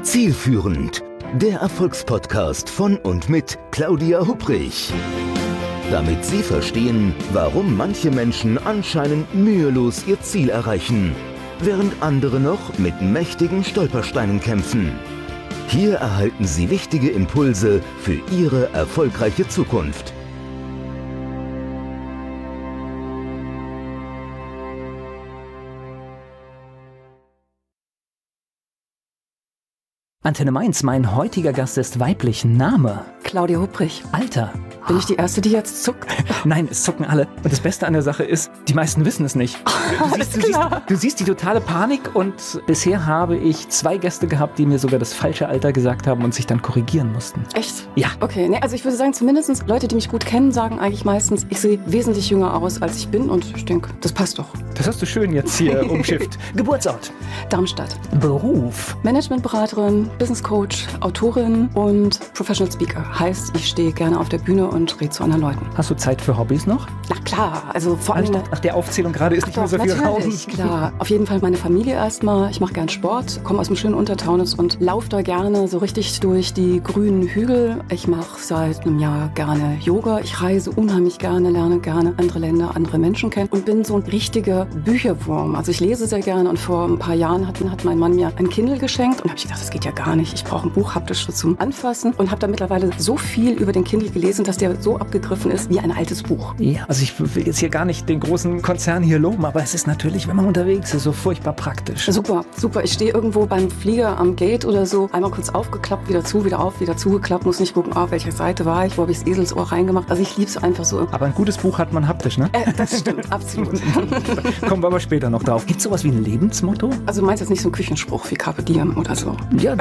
Zielführend, der Erfolgspodcast von und mit Claudia Hupprich. Damit Sie verstehen, warum manche Menschen anscheinend mühelos ihr Ziel erreichen, während andere noch mit mächtigen Stolpersteinen kämpfen. Hier erhalten Sie wichtige Impulse für Ihre erfolgreiche Zukunft. Antenne Mainz, mein heutiger Gast ist weiblich. Name? Claudia Hupprich. Alter? Bin ich die Erste, die jetzt zuckt? Nein, es zucken alle. Und das Beste an der Sache ist, die meisten wissen es nicht. Du siehst die totale Panik und bisher habe ich 2 Gäste gehabt, die mir sogar das falsche Alter gesagt haben und sich dann korrigieren mussten. Echt? Ja. Okay, nee, also ich würde sagen, zumindest Leute, die mich gut kennen, sagen eigentlich meistens, ich sehe wesentlich jünger aus, als ich bin und ich denke, das passt doch. Das hast du schön jetzt hier umschifft. Geburtsort? Darmstadt. Beruf? Managementberaterin, Business Coach, Autorin und Professional Speaker. Heißt, ich stehe gerne auf der Bühne und rede zu anderen Leuten. Hast du Zeit für Hobbys noch? Na klar, also vor allem... Nach der Aufzählung gerade ist nicht mehr so viel Raum. Klar, auf jeden Fall meine Familie erstmal. Ich mache gern Sport, komme aus dem schönen Untertaunus und laufe da gerne so richtig durch die grünen Hügel. Ich mache seit einem Jahr gerne Yoga. Ich reise unheimlich gerne, lerne gerne andere Länder, andere Menschen kennen und bin so ein richtiger Bücherwurm. Also ich lese sehr gerne und vor ein paar Jahren hat mein Mann mir ein Kindle geschenkt und habe ich gedacht, das geht ja gar nicht. Ich brauche ein Buch haptisch zum Anfassen und habe da mittlerweile so viel über den Kindle gelesen, dass der so abgegriffen ist wie ein altes Buch. Ja, also ich will jetzt hier gar nicht den großen Konzern hier loben, aber es ist natürlich, wenn man unterwegs ist, so furchtbar praktisch. Super, super. Ich stehe irgendwo beim Flieger am Gate oder so, einmal kurz aufgeklappt, wieder zu, wieder auf, wieder zugeklappt, muss nicht gucken, auf welcher Seite war ich, wo habe ich das Eselsohr reingemacht. Also ich liebe es einfach so. Aber ein gutes Buch hat man haptisch, ne? Das stimmt, absolut. Kommen wir aber später noch drauf. Gibt es sowas wie ein Lebensmotto? Also du meinst jetzt nicht so einen Küchenspruch wie Carpe Diem oder so? Ja,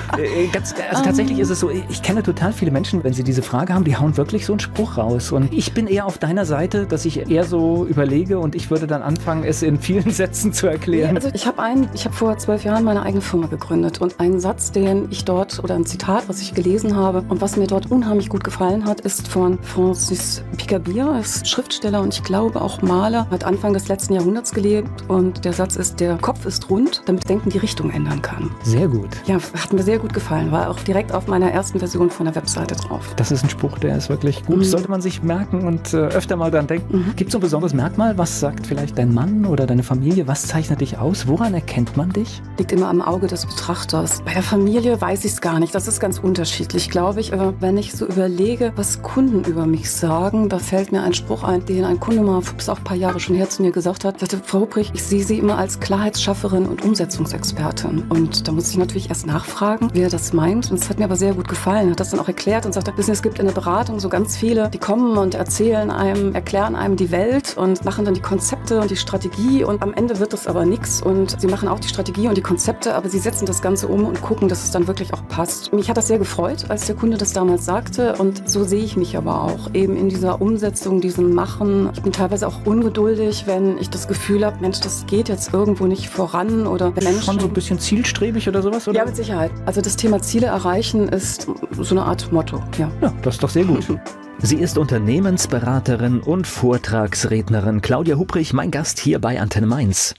tatsächlich ist es so, ich kenne total viele Menschen, wenn sie diese Frage haben, die hauen wirklich so einen Spruch raus. Und ich bin eher auf deiner Seite, dass ich eher so überlege und ich würde dann anfangen, es in vielen Sätzen zu erklären. Also ich habe vor 12 Jahren meine eigene Firma gegründet und ein Satz, den ich dort, oder ein Zitat, was ich gelesen habe und was mir dort unheimlich gut gefallen hat, ist von Francis Picabia, er ist Schriftsteller und ich glaube auch Maler, hat Anfang des letzten Jahrhunderts gelebt und der Satz ist, der Kopf ist rund, damit Denken die Richtung ändern kann. Sehr gut. Ja, hat mir sehr gut gefallen, war auch direkt auf meiner ersten Version von der Webseite drauf. Das ist ein Spruch, der ist wirklich gut, sollte man sich merken und öfter mal dran denken. Gibt es so ein besonderes Merkmal? Was sagt vielleicht dein Mann oder deine Familie? Was zeichnet dich aus? Woran erkennt man dich? Liegt immer am Auge des Betrachters. Bei der Familie weiß ich es gar nicht. Das ist ganz unterschiedlich, glaube ich. Aber wenn ich so überlege, was Kunden über mich sagen, da fällt mir ein Spruch ein, den ein Kunde mal, ist auch ein paar Jahre schon her, zu mir gesagt hat. Er sagte, Frau Hupprich, ich sehe Sie immer als Klarheitsschafferin und Umsetzungsexpertin. Und da muss ich natürlich erst nachfragen, wie er das meint. Und es hat mir aber sehr gut gefallen. Er hat das dann auch erklärt und sagte, wissen Sie, es gibt in der Beratung so ganz viele, die kommen und erklären einem die Welt und machen dann die Konzepte und die Strategie und am Ende wird das aber nichts und sie machen auch die Strategie und die Konzepte, aber sie setzen das Ganze um und gucken, dass es dann wirklich auch passt. Mich hat das sehr gefreut, als der Kunde das damals sagte und so sehe ich mich aber auch eben in dieser Umsetzung, diesem Machen. Ich bin teilweise auch ungeduldig, wenn ich das Gefühl habe, Mensch, das geht jetzt irgendwo nicht voran oder wenn Menschen... Schon so ein bisschen zielstrebig oder sowas? Oder? Ja, mit Sicherheit. Also das Thema Ziele erreichen ist so eine Art Motto, ja. Ja, das ist doch sehr gut. Sie ist Unternehmensberaterin und Vortragsrednerin. Claudia Hupprich, mein Gast hier bei Antenne Mainz.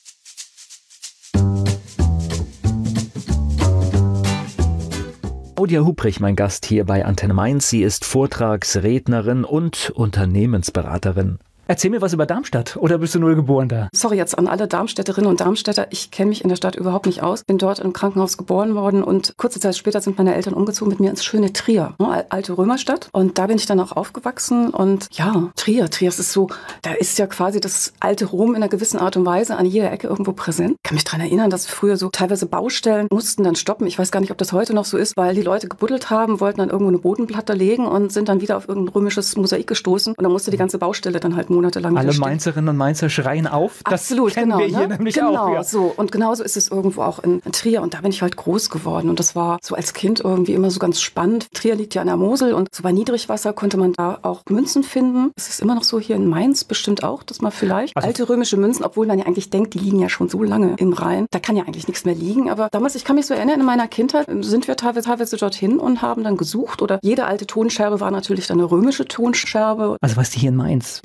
Claudia Hupprich, mein Gast hier bei Antenne Mainz. Sie ist Vortragsrednerin und Unternehmensberaterin. Erzähl mir was über Darmstadt, oder bist du nur geboren da? Sorry jetzt an alle Darmstädterinnen und Darmstädter, ich kenne mich in der Stadt überhaupt nicht aus. Bin dort im Krankenhaus geboren worden und kurze Zeit später sind meine Eltern umgezogen mit mir ins schöne Trier, alte Römerstadt. Und da bin ich dann auch aufgewachsen und ja, Trier ist so, da ist ja quasi das alte Rom in einer gewissen Art und Weise an jeder Ecke irgendwo präsent. Ich kann mich daran erinnern, dass früher so teilweise Baustellen mussten dann stoppen. Ich weiß gar nicht, ob das heute noch so ist, weil die Leute gebuddelt haben, wollten dann irgendwo eine Bodenplatte legen und sind dann wieder auf irgendein römisches Mosaik gestoßen und dann musste die ganze Baustelle dann halt monatelang alle Mainzerinnen und Mainzer schreien auf. Das absolut, kennen wir hier nämlich auch. Genau, so. Und genauso ist es irgendwo auch in Trier. Und da bin ich halt groß geworden. Und das war so als Kind irgendwie immer so ganz spannend. Trier liegt ja an der Mosel und so bei Niedrigwasser konnte man da auch Münzen finden. Es ist immer noch so hier in Mainz bestimmt auch, dass man vielleicht alte römische Münzen, obwohl man ja eigentlich denkt, die liegen ja schon so lange im Rhein. Da kann ja eigentlich nichts mehr liegen. Aber damals, ich kann mich so erinnern, in meiner Kindheit sind wir teilweise dorthin und haben dann gesucht. Oder jede alte Tonscherbe war natürlich dann eine römische Tonscherbe. Also weißt du, hier in Mainz, bei jeder großen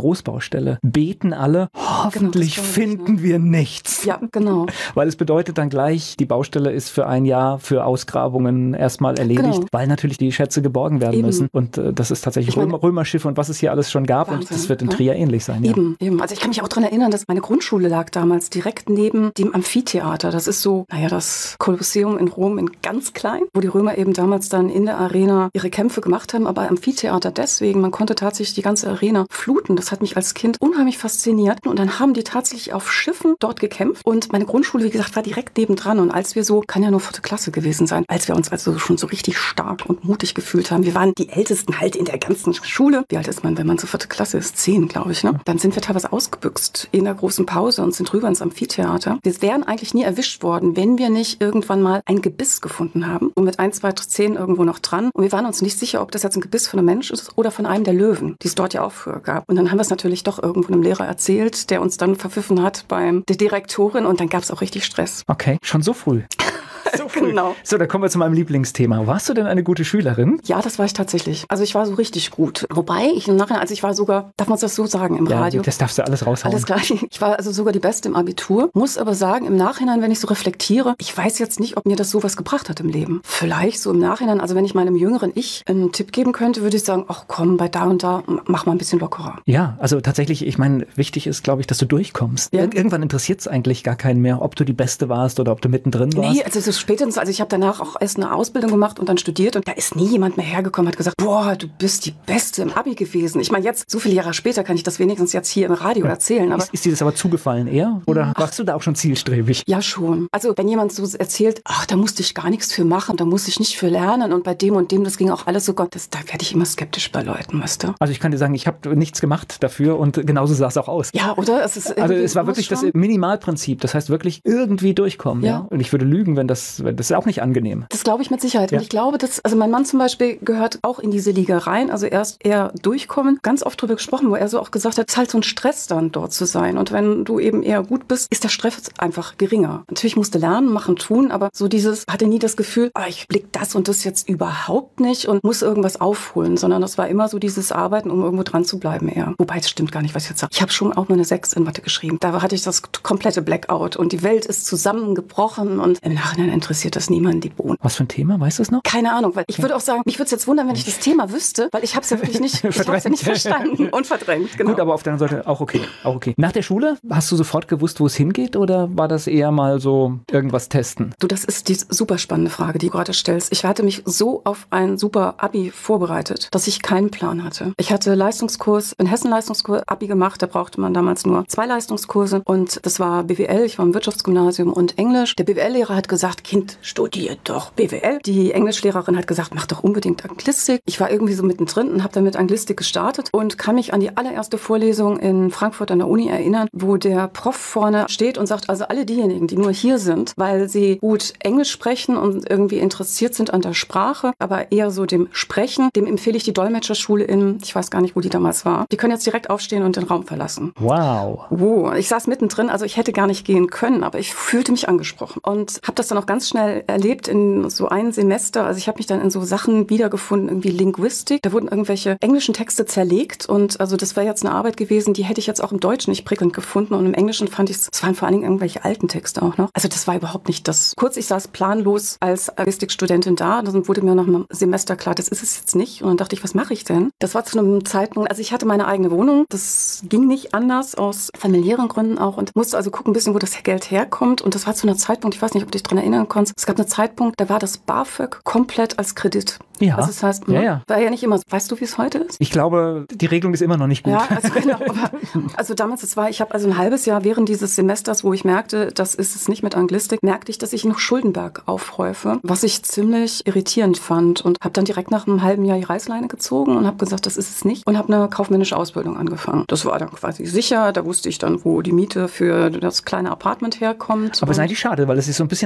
Großbaustelle beten alle, hoffentlich finden wir nichts. Ja, genau. Weil es bedeutet dann gleich, die Baustelle ist für ein Jahr für Ausgrabungen erstmal erledigt, weil natürlich die Schätze geborgen werden müssen. Und das ist tatsächlich Römerschiffe und was es hier alles schon gab. Wahnsinn, und das wird in Trier ähnlich sein. Ja. Eben. Also ich kann mich auch daran erinnern, dass meine Grundschule lag damals direkt neben dem Amphitheater. Das ist so, das Kolosseum in Rom in ganz klein, wo die Römer eben damals dann in der Arena ihre Kämpfe gemacht haben. Aber Amphitheater deswegen, man konnte tatsächlich die ganze Arena fluten. Das hat mich als Kind unheimlich fasziniert. Und dann haben die tatsächlich auf Schiffen dort gekämpft. Und meine Grundschule, wie gesagt, war direkt nebendran. Und als wir so, kann ja nur 4. Klasse gewesen sein, als wir uns also schon so richtig stark und mutig gefühlt haben. Wir waren die Ältesten halt in der ganzen Schule. Wie alt ist man, wenn man so 4. Klasse ist? 10, glaube ich, ne? Dann sind wir teilweise ausgebüxt in der großen Pause und sind rüber ins Amphitheater. Wir wären eigentlich nie erwischt worden, wenn wir nicht irgendwann mal ein Gebiss gefunden haben und mit 1, 2, 10 irgendwo noch dran. Und wir waren uns nicht sicher, ob das jetzt ein Gebiss von einem Mensch ist oder von einem der Löwen, die es dort ja auch früher gab. Und dann haben wir es natürlich doch irgendwo einem Lehrer erzählt, der uns dann verpfiffen hat bei der Direktorin und dann gab es auch richtig Stress. Okay, schon so früh. So früh. Genau. So, dann kommen wir zu meinem Lieblingsthema. Warst du denn eine gute Schülerin? Ja, das war ich tatsächlich. Also ich war so richtig gut. Wobei ich im Nachhinein, also ich war sogar, darf man das so sagen im Radio? Das darfst du alles raushauen. Alles klar. Ich war also sogar die Beste im Abitur. Muss aber sagen, im Nachhinein, wenn ich so reflektiere, ich weiß jetzt nicht, ob mir das sowas gebracht hat im Leben. Vielleicht so im Nachhinein, also wenn ich meinem jüngeren Ich einen Tipp geben könnte, würde ich sagen, ach komm, bei da und da, mach mal ein bisschen lockerer. Ja, also tatsächlich, ich meine, wichtig ist, glaube ich, dass du durchkommst. Ja. Irgendwann interessiert es eigentlich gar keinen mehr, ob du die Beste warst oder ob du mittendrin warst. Nee, also so spätestens, also ich habe danach auch erst eine Ausbildung gemacht und dann studiert und da ist nie jemand mehr hergekommen, hat gesagt, boah, du bist die Beste im Abi gewesen. Ich meine, jetzt, so viele Jahre später, kann ich das wenigstens jetzt hier im Radio erzählen. Aber ist dir das aber zugefallen eher? Oder warst du da auch schon zielstrebig? Ja, schon. Also wenn jemand so erzählt, ach, da musste ich gar nichts für machen, da musste ich nicht für lernen und bei dem und dem, das ging auch alles so Gott, da werde ich immer skeptisch bei Leuten, weißt du? Also ich kann dir sagen, ich habe nichts gemacht dafür und genauso sah es auch aus. Ja, oder? Also es war wirklich das Minimalprinzip, das heißt wirklich irgendwie durchkommen. Ja. Und ich würde lügen, wenn das ist auch nicht angenehm. Das glaube ich mit Sicherheit. Ja. Und ich glaube, also mein Mann zum Beispiel gehört auch in diese Liga rein, also erst eher durchkommen, ganz oft drüber gesprochen, wo er so auch gesagt hat, es ist halt so ein Stress dann dort zu sein und wenn du eben eher gut bist, ist der Stress einfach geringer. Natürlich musst du lernen, machen, tun, aber so hatte nie das Gefühl, ich blick das und das jetzt überhaupt nicht und muss irgendwas aufholen, sondern das war immer so dieses Arbeiten, um irgendwo dran zu bleiben eher. Wobei, es stimmt gar nicht, was ich jetzt sage. Ich habe schon auch nur eine 6 in Mathe geschrieben. Da hatte ich das komplette Blackout und die Welt ist zusammengebrochen und im Nachhinein interessiert das niemanden die Bohnen. Was für ein Thema, weißt du es noch? Keine Ahnung, weil ich würde auch sagen, mich würde es jetzt wundern, wenn ich das Thema wüsste, weil ich habe es ja wirklich nicht, ich habe es ja nicht verstanden und verdrängt. Genau. Gut, aber auf der anderen Seite auch okay. Nach der Schule, hast du sofort gewusst, wo es hingeht oder war das eher mal so irgendwas testen? Du, das ist die super spannende Frage, die du gerade stellst. Ich hatte mich so auf ein super Abi vorbereitet, dass ich keinen Plan hatte. Ich hatte Leistungskurs, in Hessen Leistungskurs Abi gemacht, da brauchte man damals nur 2 Leistungskurse und das war BWL, ich war im Wirtschaftsgymnasium und Englisch. Der BWL-Lehrer hat gesagt, Kind, studiert doch BWL. Die Englischlehrerin hat gesagt, mach doch unbedingt Anglistik. Ich war irgendwie so mittendrin und habe dann mit Anglistik gestartet und kann mich an die allererste Vorlesung in Frankfurt an der Uni erinnern, wo der Prof vorne steht und sagt, also alle diejenigen, die nur hier sind, weil sie gut Englisch sprechen und irgendwie interessiert sind an der Sprache, aber eher so dem Sprechen, dem empfehle ich die Dolmetscherschule ich weiß gar nicht, wo die damals war. Die können jetzt direkt aufstehen und den Raum verlassen. Wow. Ich saß mittendrin, also ich hätte gar nicht gehen können, aber ich fühlte mich angesprochen und habe das dann auch ganz schnell erlebt in so einem Semester. Also ich habe mich dann in so Sachen wiedergefunden, irgendwie Linguistik. Da wurden irgendwelche englischen Texte zerlegt und also das wäre jetzt eine Arbeit gewesen, die hätte ich jetzt auch im Deutschen nicht prickelnd gefunden und im Englischen fand ich es waren vor allen Dingen irgendwelche alten Texte auch noch. Also das war überhaupt nicht das. Kurz, ich saß planlos als Linguistikstudentin da und dann wurde mir nach einem Semester klar, das ist es jetzt nicht und dann dachte ich, was mache ich denn? Das war zu einem Zeitpunkt, also ich hatte meine eigene Wohnung, das ging nicht anders aus familiären Gründen auch und musste also gucken ein bisschen, wo das Geld herkommt und das war zu einer Zeitpunkt, ich weiß nicht, ob du dich daran erinnern kannst, es gab einen Zeitpunkt, da war das BAföG komplett als Kredit. Ja. Also das heißt, war ja nicht immer so. Weißt du, wie es heute ist? Ich glaube, die Regelung ist immer noch nicht gut. Ja, also genau. Also damals, ich habe also ein halbes Jahr während dieses Semesters, wo ich merkte, das ist es nicht mit Anglistik, merkte ich, dass ich noch Schuldenberg aufhäufe, was ich ziemlich irritierend fand und habe dann direkt nach einem halben Jahr die Reißleine gezogen und habe gesagt, das ist es nicht und habe eine kaufmännische Ausbildung angefangen. Das war dann quasi sicher, da wusste ich dann, wo die Miete für das kleine Apartment herkommt. Aber es ist eigentlich schade, weil es ist so ein bisschen analytisch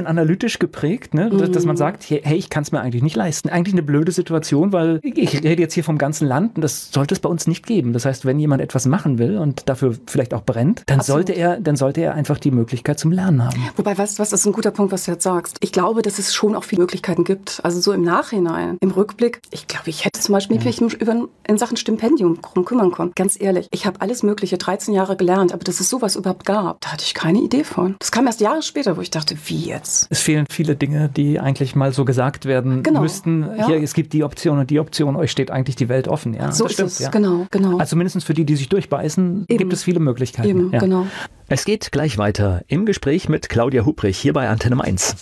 egoistisch geprägt, ne? Dass man sagt, hey, ich kann es mir eigentlich nicht leisten. Eigentlich eine blöde Situation, weil ich rede jetzt hier vom ganzen Land und das sollte es bei uns nicht geben. Das heißt, wenn jemand etwas machen will und dafür vielleicht auch brennt, dann sollte er einfach die Möglichkeit zum Lernen haben. Wobei, weißt du was, das ist ein guter Punkt, was du jetzt sagst. Ich glaube, dass es schon auch viele Möglichkeiten gibt. Also so im Nachhinein, im Rückblick. Ich glaube, ich hätte zum Beispiel mich in Sachen Stipendium drum kümmern können. Ganz ehrlich, ich habe alles Mögliche 13 Jahre gelernt, aber dass es sowas überhaupt gab, da hatte ich keine Idee von. Das kam erst Jahre später, wo ich dachte, wie jetzt? Es fehlen viele Dinge, die eigentlich mal so gesagt werden müssten. Ja. Hier, es gibt die Option und die Option, euch steht eigentlich die Welt offen. Ja, so das stimmt, ist es, genau. Also mindestens für die sich durchbeißen, gibt es viele Möglichkeiten. Eben, genau. Es geht gleich weiter im Gespräch mit Claudia Hubrich hier bei Antenne Mainz.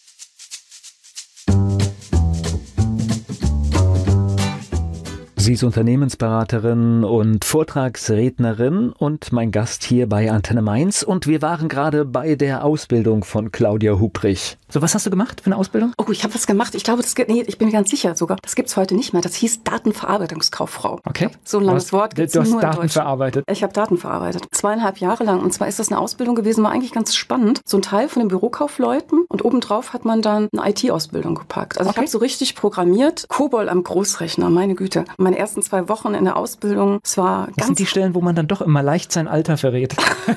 Sie ist Unternehmensberaterin und Vortragsrednerin und mein Gast hier bei Antenne Mainz. Und wir waren gerade bei der Ausbildung von Claudia Hubrich. So, was hast du gemacht für eine Ausbildung? Oh, ich habe was gemacht. Ich glaube, ich bin mir ganz sicher sogar. Das gibt es heute nicht mehr. Das hieß Datenverarbeitungskauffrau. Okay. So ein langes Wort. Du hast Daten verarbeitet. Ich habe Daten verarbeitet. 2,5 Jahre lang. Und zwar ist das eine Ausbildung gewesen, war eigentlich ganz spannend. So ein Teil von den Bürokaufleuten. Und obendrauf hat man dann eine IT-Ausbildung gepackt. Also ich habe so richtig programmiert. COBOL am Großrechner, meine Güte. Meine ersten 2 Wochen in der Ausbildung, es war ganz... Das sind die Stellen, wo man dann doch immer leicht sein Alter verrät.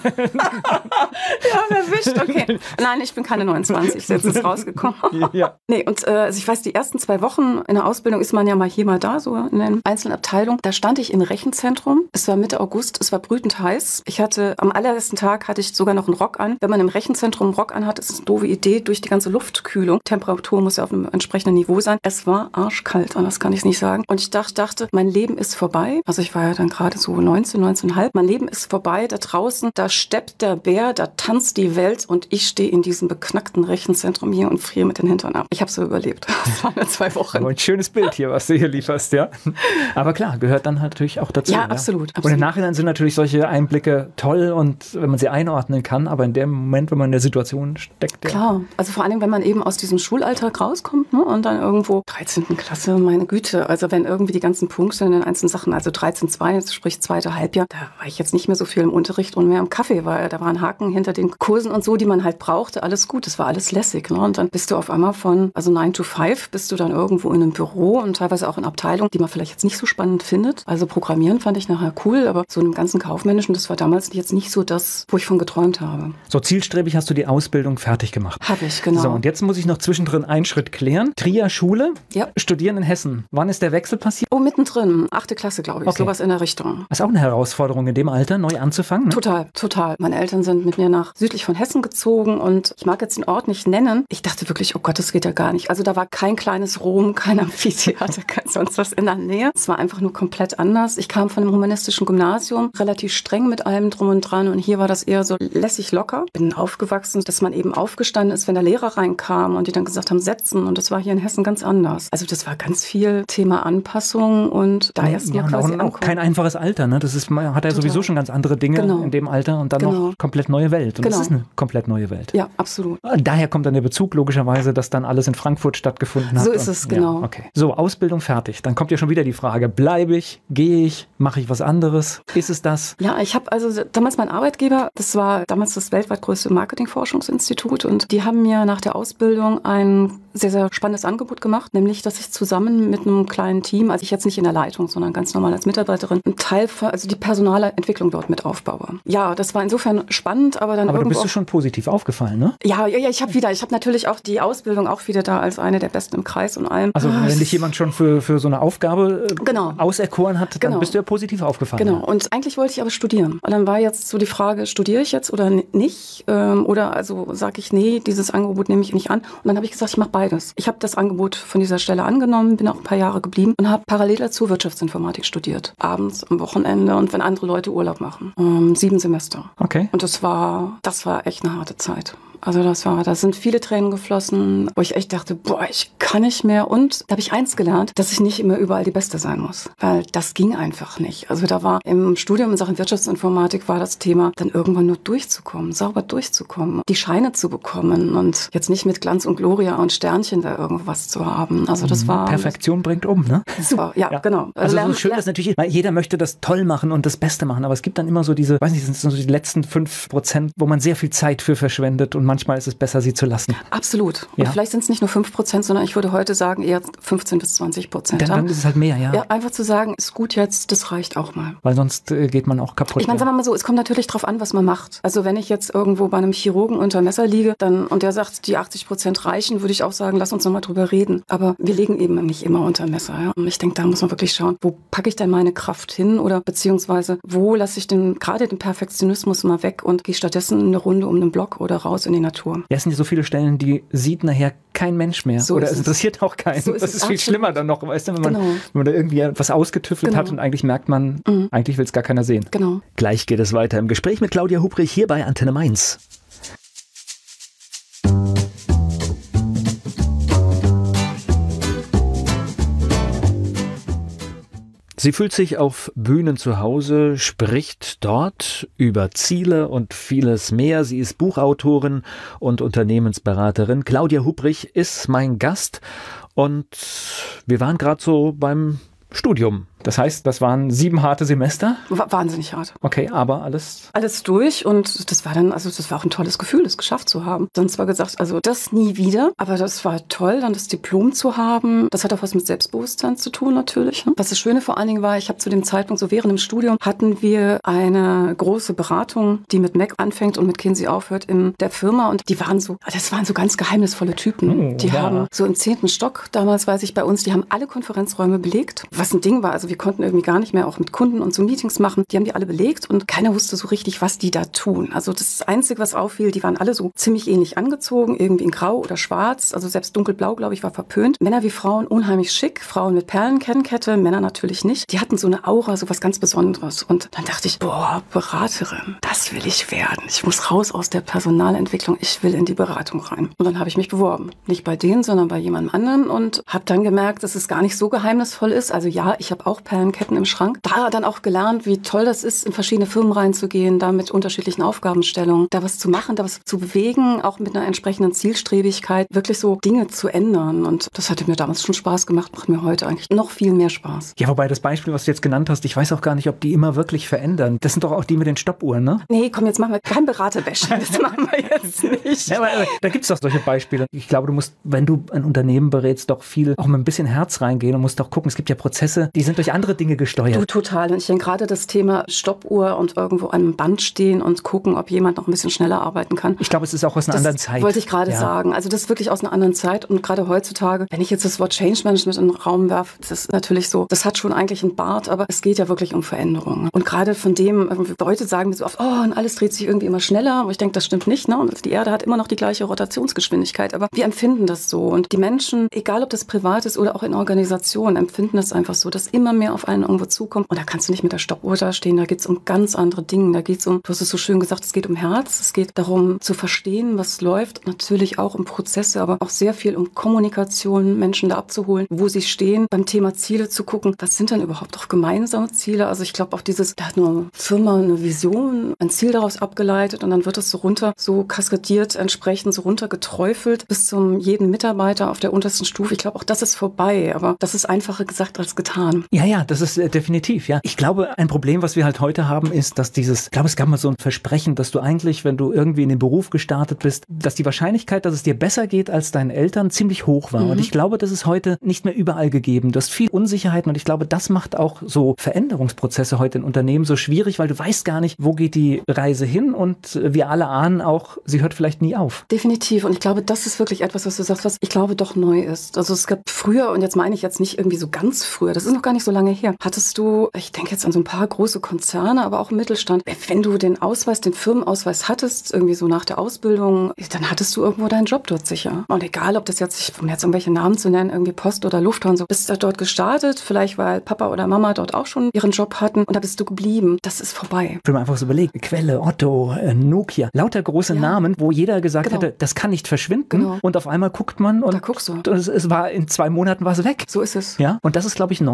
Ja, erwischt, okay. Nein, ich bin keine 29, jetzt ist rausgekommen. Ja. Nee, und also ich weiß, die ersten 2 Wochen in der Ausbildung ist man ja mal hier, mal da, so in den einzelnen Abteilungen. Da stand ich im Rechenzentrum. Es war Mitte August, es war brütend heiß. Am allerersten Tag hatte ich sogar noch einen Rock an. Wenn man im Rechenzentrum einen Rock anhat, ist es eine doofe Idee, durch die ganze Luftkühlung. Temperatur muss ja auf einem entsprechenden Niveau sein. Es war arschkalt, anders kann ich es nicht sagen. Und ich dachte, mein Leben ist vorbei. Also ich war ja dann gerade so 19,5. Mein Leben ist vorbei. Da draußen, da steppt der Bär, da tanzt die Welt und ich stehe in diesem beknackten Rechenzentrum hier und friere mit den Hintern ab. Ich habe so überlebt. Das waren 2 Wochen. Aber ein schönes Bild hier, was du hier lieferst, ja. Aber klar, gehört dann natürlich auch dazu. Ja, absolut. Und im Nachhinein sind natürlich solche Einblicke toll und wenn man sie einordnen kann, aber in dem Moment, wenn man in der Situation steckt. Klar, also vor allem, wenn man eben aus diesem Schulalltag rauskommt, ne, und dann irgendwo 13. Klasse, meine Güte, also wenn irgendwie die ganzen Punkte in den einzelnen Sachen, also 13,2, sprich 2. Halbjahr, da war ich jetzt nicht mehr so viel im Unterricht und mehr am Kaffee, weil da waren Haken hinter den Kursen und so, die man halt brauchte, alles gut, das war alles lässig, ne? Und dann bist du auf einmal von 9 to 5, bist du dann irgendwo in einem Büro und teilweise auch in Abteilungen, die man vielleicht jetzt nicht so spannend findet. Also Programmieren fand ich nachher cool, aber so einem ganzen Kaufmännischen, das war damals jetzt nicht so das, wo ich von geträumt habe. So zielstrebig hast du die Ausbildung fertig gemacht. Habe ich, genau. So, und jetzt muss ich noch zwischendrin einen Schritt klären. Trier Schule, Studieren in Hessen. Wann ist der Wechsel passiert? Oh, mittendrin. 8. Klasse, glaube ich. Sowas in der Richtung. Das ist auch eine Herausforderung in dem Alter, neu anzufangen. Ne? Total. Meine Eltern sind mit mir nach südlich von Hessen gezogen und ich mag jetzt den Ort nicht nennen. Ich dachte wirklich, oh Gott, das geht ja gar nicht. Also da war kein kleines Rom, kein Amphitheater, kein sonst was in der Nähe. Es war einfach nur komplett anders. Ich kam von einem humanistischen Gymnasium, relativ streng mit allem drum und dran und hier war das eher so lässig locker. Bin aufgewachsen, dass man eben aufgestanden ist, wenn der Lehrer reinkam und die dann gesagt haben, setzen, und das war hier in Hessen ganz anders. Also das war ganz viel Thema Anpassung und da erstmal quasi auch kein einfaches Alter, ne? Das ist, man hat ja sowieso schon ganz andere Dinge in dem Alter und dann noch komplett neue Welt. Und das ist eine komplett neue Welt. Ja, absolut. Daher kommt dann der Bezug logischerweise, dass dann alles in Frankfurt stattgefunden hat. So ist es, genau. Ja, okay. So, Ausbildung fertig. Dann kommt ja schon wieder die Frage, bleibe ich, gehe ich, mache ich was anderes? Ist es das? Ja, ich habe also damals mein Arbeitgeber, das war damals das weltweit größte Marketingforschungsinstitut und die haben mir nach der Ausbildung ein sehr, sehr spannendes Angebot gemacht, nämlich, dass ich zusammen mit einem kleinen Team, also ich jetzt nicht in der Leitung, sondern ganz normal als Mitarbeiterin, einen Teil also die personale Entwicklung dort mit aufbaue. Ja, das war insofern spannend, aber dann aber du bist du schon positiv aufgefallen, ne? Ja, ich habe natürlich auch die Ausbildung auch wieder da als eine der Besten im Kreis und allem. Also wenn dich jemand schon für so eine Aufgabe auserkoren hat, dann bist du ja positiv aufgefallen. Genau, und eigentlich wollte ich aber studieren. Und dann war jetzt so die Frage, studiere ich jetzt oder nicht? Oder also sage ich, nee, dieses Angebot nehme ich nicht an. Und dann habe ich gesagt, ich mache beides. Ich habe das Angebot von dieser Stelle angenommen, bin auch ein paar Jahre geblieben und habe parallel dazu Wirtschaftsinformatik studiert. Abends, am Wochenende und wenn andere Leute Urlaub machen. 7 Semester. Okay. Und das war echt eine harte Zeit. Also da sind viele Tränen geflossen, wo ich echt dachte, boah, ich kann nicht mehr. Und da habe ich eins gelernt, dass ich nicht immer überall die Beste sein muss. Weil das ging einfach nicht. Also da war im Studium in Sachen Wirtschaftsinformatik war das Thema, dann irgendwann nur durchzukommen, sauber durchzukommen, die Scheine zu bekommen und jetzt nicht mit Glanz und Gloria und Sternchen da irgendwas zu haben. Also das war... Perfektion bringt um, ne? Super, ja. genau. Also so schön ist natürlich, weil jeder möchte das toll machen und das Beste machen, aber es gibt dann immer so diese, weiß nicht, sind so die letzten 5%, wo man sehr viel Zeit für verschwendet und manchmal ist es besser, sie zu lassen. Absolut. Ja. Und vielleicht sind es nicht nur 5%, sondern ich würde heute sagen eher 15 bis 20%. Dann ist es halt mehr, ja. Ja, einfach zu sagen, ist gut jetzt, das reicht auch mal. Weil sonst geht man auch kaputt. Ich meine, sagen wir mal so, es kommt natürlich drauf an, was man macht. Also wenn ich jetzt irgendwo bei einem Chirurgen unter Messer liege und der sagt, die 80% reichen, würde ich auch sagen, lass uns nochmal drüber reden. Aber wir liegen eben nicht immer unter Messer. Ja? Und ich denke, da muss man wirklich schauen, wo packe ich denn meine Kraft hin oder beziehungsweise wo lasse ich gerade den Perfektionismus mal weg und gehe stattdessen eine Runde um den Block oder raus in die Natur. Ja, es sind ja so viele Stellen, die sieht nachher kein Mensch mehr. So oder es interessiert auch keinen. So das ist viel schlimmer dann noch, weißt du, wenn man da irgendwie was ausgetüftelt hat und eigentlich merkt man, eigentlich will es gar keiner sehen. Genau. Gleich geht es weiter im Gespräch mit Claudia Hubrich hier bei Antenne Mainz. Sie fühlt sich auf Bühnen zu Hause, spricht dort über Ziele und vieles mehr. Sie ist Buchautorin und Unternehmensberaterin. Claudia Hubrich ist mein Gast und wir waren gerade so beim Studium. Das heißt, das waren 7 harte Semester? Wahnsinnig hart. Okay, aber alles durch und das war auch ein tolles Gefühl, das geschafft zu haben. Dann zwar gesagt, also das nie wieder, aber das war toll, dann das Diplom zu haben. Das hat auch was mit Selbstbewusstsein zu tun natürlich. Was das Schöne vor allen Dingen war, ich habe zu dem Zeitpunkt, so während dem Studium, hatten wir eine große Beratung, die mit Mac anfängt und mit Kinsey aufhört in der Firma und das waren so ganz geheimnisvolle Typen. Die haben so im 10. Stock, damals weiß ich bei uns, die haben alle Konferenzräume belegt, was ein Ding war, also wir konnten irgendwie gar nicht mehr auch mit Kunden und so Meetings machen. Die haben die alle belegt und keiner wusste so richtig, was die da tun. Also das Einzige, was auffiel, die waren alle so ziemlich ähnlich angezogen, irgendwie in Grau oder Schwarz. Also selbst dunkelblau, glaube ich, war verpönt. Männer wie Frauen unheimlich schick, Frauen mit Perlenkernkette, Männer natürlich nicht. Die hatten so eine Aura, so was ganz Besonderes. Und dann dachte ich, Beraterin, das will ich werden. Ich muss raus aus der Personalentwicklung, ich will in die Beratung rein. Und dann habe ich mich beworben. Nicht bei denen, sondern bei jemandem anderen und habe dann gemerkt, dass es gar nicht so geheimnisvoll ist. Also ja, ich habe auch Perlenketten im Schrank. Da dann auch gelernt, wie toll das ist, in verschiedene Firmen reinzugehen, da mit unterschiedlichen Aufgabenstellungen, da was zu machen, da was zu bewegen, auch mit einer entsprechenden Zielstrebigkeit, wirklich so Dinge zu ändern. Und das hatte mir damals schon Spaß gemacht, macht mir heute eigentlich noch viel mehr Spaß. Ja, wobei das Beispiel, was du jetzt genannt hast, ich weiß auch gar nicht, ob die immer wirklich verändern. Das sind doch auch die mit den Stoppuhren, ne? Nee, komm, jetzt machen wir kein Beraterbashing. Das machen wir jetzt nicht. Ja, aber da gibt es doch solche Beispiele. Ich glaube, du musst, wenn du ein Unternehmen berätst, doch viel auch mit ein bisschen Herz reingehen und musst doch gucken, es gibt ja Prozesse, die sind durch andere Dinge gesteuert. Du, total. Und ich denke gerade das Thema Stoppuhr und irgendwo an einem Band stehen und gucken, ob jemand noch ein bisschen schneller arbeiten kann. Ich glaube, es ist auch aus einer anderen Zeit. Das wollte ich gerade sagen. Also das ist wirklich aus einer anderen Zeit und gerade heutzutage, wenn ich jetzt das Wort Change Management in den Raum werfe, das ist natürlich so, das hat schon eigentlich einen Bart, aber es geht ja wirklich um Veränderungen. Und gerade von dem, Leute sagen mir so oft, und alles dreht sich irgendwie immer schneller, aber ich denke, das stimmt nicht, ne? Und die Erde hat immer noch die gleiche Rotationsgeschwindigkeit, aber wir empfinden das so und die Menschen, egal ob das privat ist oder auch in Organisationen, empfinden das einfach so, dass immer mehr auf einen irgendwo zukommt und da kannst du nicht mit der Stoppuhr da stehen, da geht es um ganz andere Dinge, da geht es um, du hast es so schön gesagt, es geht um Herz, es geht darum zu verstehen, was läuft, natürlich auch um Prozesse, aber auch sehr viel um Kommunikation, Menschen da abzuholen, wo sie stehen, beim Thema Ziele zu gucken, was sind denn überhaupt auch gemeinsame Ziele, also ich glaube auch da hat nur eine Firma eine Vision, ein Ziel daraus abgeleitet und dann wird es so kaskadiert, entsprechend so runtergeträufelt bis zum jeden Mitarbeiter auf der untersten Stufe. Ich glaube, auch das ist vorbei, aber das ist einfacher gesagt als getan. Ja, das ist definitiv, ja. Ich glaube, ein Problem, was wir halt heute haben, ist, dass ich glaube, es gab mal so ein Versprechen, dass du eigentlich, wenn du irgendwie in den Beruf gestartet bist, dass die Wahrscheinlichkeit, dass es dir besser geht als deinen Eltern, ziemlich hoch war. Und ich glaube, das ist heute nicht mehr überall gegeben. Du hast viel Unsicherheiten und ich glaube, das macht auch so Veränderungsprozesse heute in Unternehmen so schwierig, weil du weißt gar nicht, wo geht die Reise hin und wir alle ahnen auch, sie hört vielleicht nie auf. Definitiv. Und ich glaube, das ist wirklich etwas, was du sagst, was ich glaube doch neu ist. Also es gab früher, und jetzt meine ich jetzt nicht irgendwie so ganz früher, das ist noch gar nicht so lange her, hattest du, ich denke jetzt an so ein paar große Konzerne, aber auch im Mittelstand, wenn du den Firmenausweis hattest, irgendwie so nach der Ausbildung, dann hattest du irgendwo deinen Job dort sicher. Und egal, ob das jetzt, um jetzt irgendwelche Namen zu nennen, irgendwie Post oder Lufthansa, bist du dort gestartet, vielleicht weil Papa oder Mama dort auch schon ihren Job hatten und da bist du geblieben. Das ist vorbei. Ich will mir einfach so überlegen, Quelle, Otto, Nokia, lauter große Namen, wo jeder gesagt hätte, das kann nicht verschwinden und auf einmal guckt man und da guckst du. Und es war in 2 Monaten was weg. So ist es. Ja, und das ist, glaube ich, neu. Also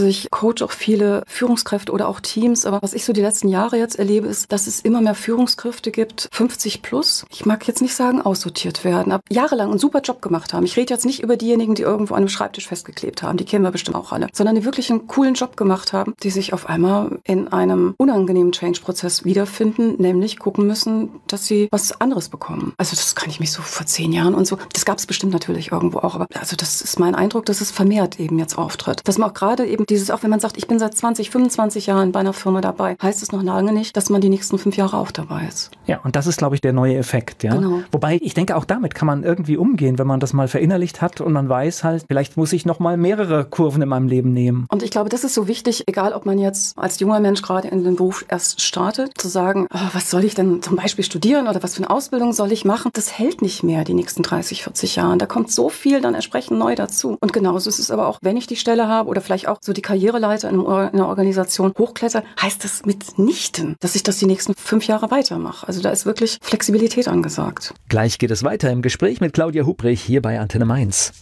ich coache auch viele Führungskräfte oder auch Teams. Aber was ich so die letzten Jahre jetzt erlebe, ist, dass es immer mehr Führungskräfte gibt, 50 plus. Ich mag jetzt nicht sagen, aussortiert werden, aber jahrelang einen super Job gemacht haben. Ich rede jetzt nicht über diejenigen, die irgendwo an einem Schreibtisch festgeklebt haben. Die kennen wir bestimmt auch alle. Sondern die wirklich einen coolen Job gemacht haben, die sich auf einmal in einem unangenehmen Change-Prozess wiederfinden, nämlich gucken müssen, dass sie was anderes bekommen. Also das kann ich mich so vor 10 Jahren und so, das gab es bestimmt natürlich irgendwo auch, aber also das ist mein Eindruck, dass es vermehrt eben jetzt auftritt. Dass man auch gerade eben dieses, auch wenn man sagt, ich bin seit 20, 25 Jahren bei einer Firma dabei, heißt es noch lange nicht, dass man die nächsten 5 Jahre auch dabei ist. Ja, und das ist, glaube ich, der neue Effekt. Ja? Genau. Wobei, ich denke, auch damit kann man irgendwie umgehen, wenn man das mal verinnerlicht hat und man weiß halt, vielleicht muss ich noch mal mehrere Kurven in meinem Leben nehmen. Und ich glaube, das ist so wichtig, egal ob man jetzt als junger Mensch gerade in den Beruf erst startet, zu sagen, was soll ich denn zum Beispiel studieren oder was für eine Ausbildung soll ich machen? Das hält nicht mehr die nächsten 30, 40 Jahre. Da kommt so viel dann entsprechend neu dazu. Und genauso ist es aber auch, wenn ich die Stelle habe oder vielleicht auch so die Karriereleiter in einer Organisation hochkletter, heißt das mitnichten, dass ich das die nächsten 5 Jahre weitermache. Also da ist wirklich Flexibilität angesagt. Gleich geht es weiter im Gespräch mit Claudia Hubrich hier bei Antenne Mainz.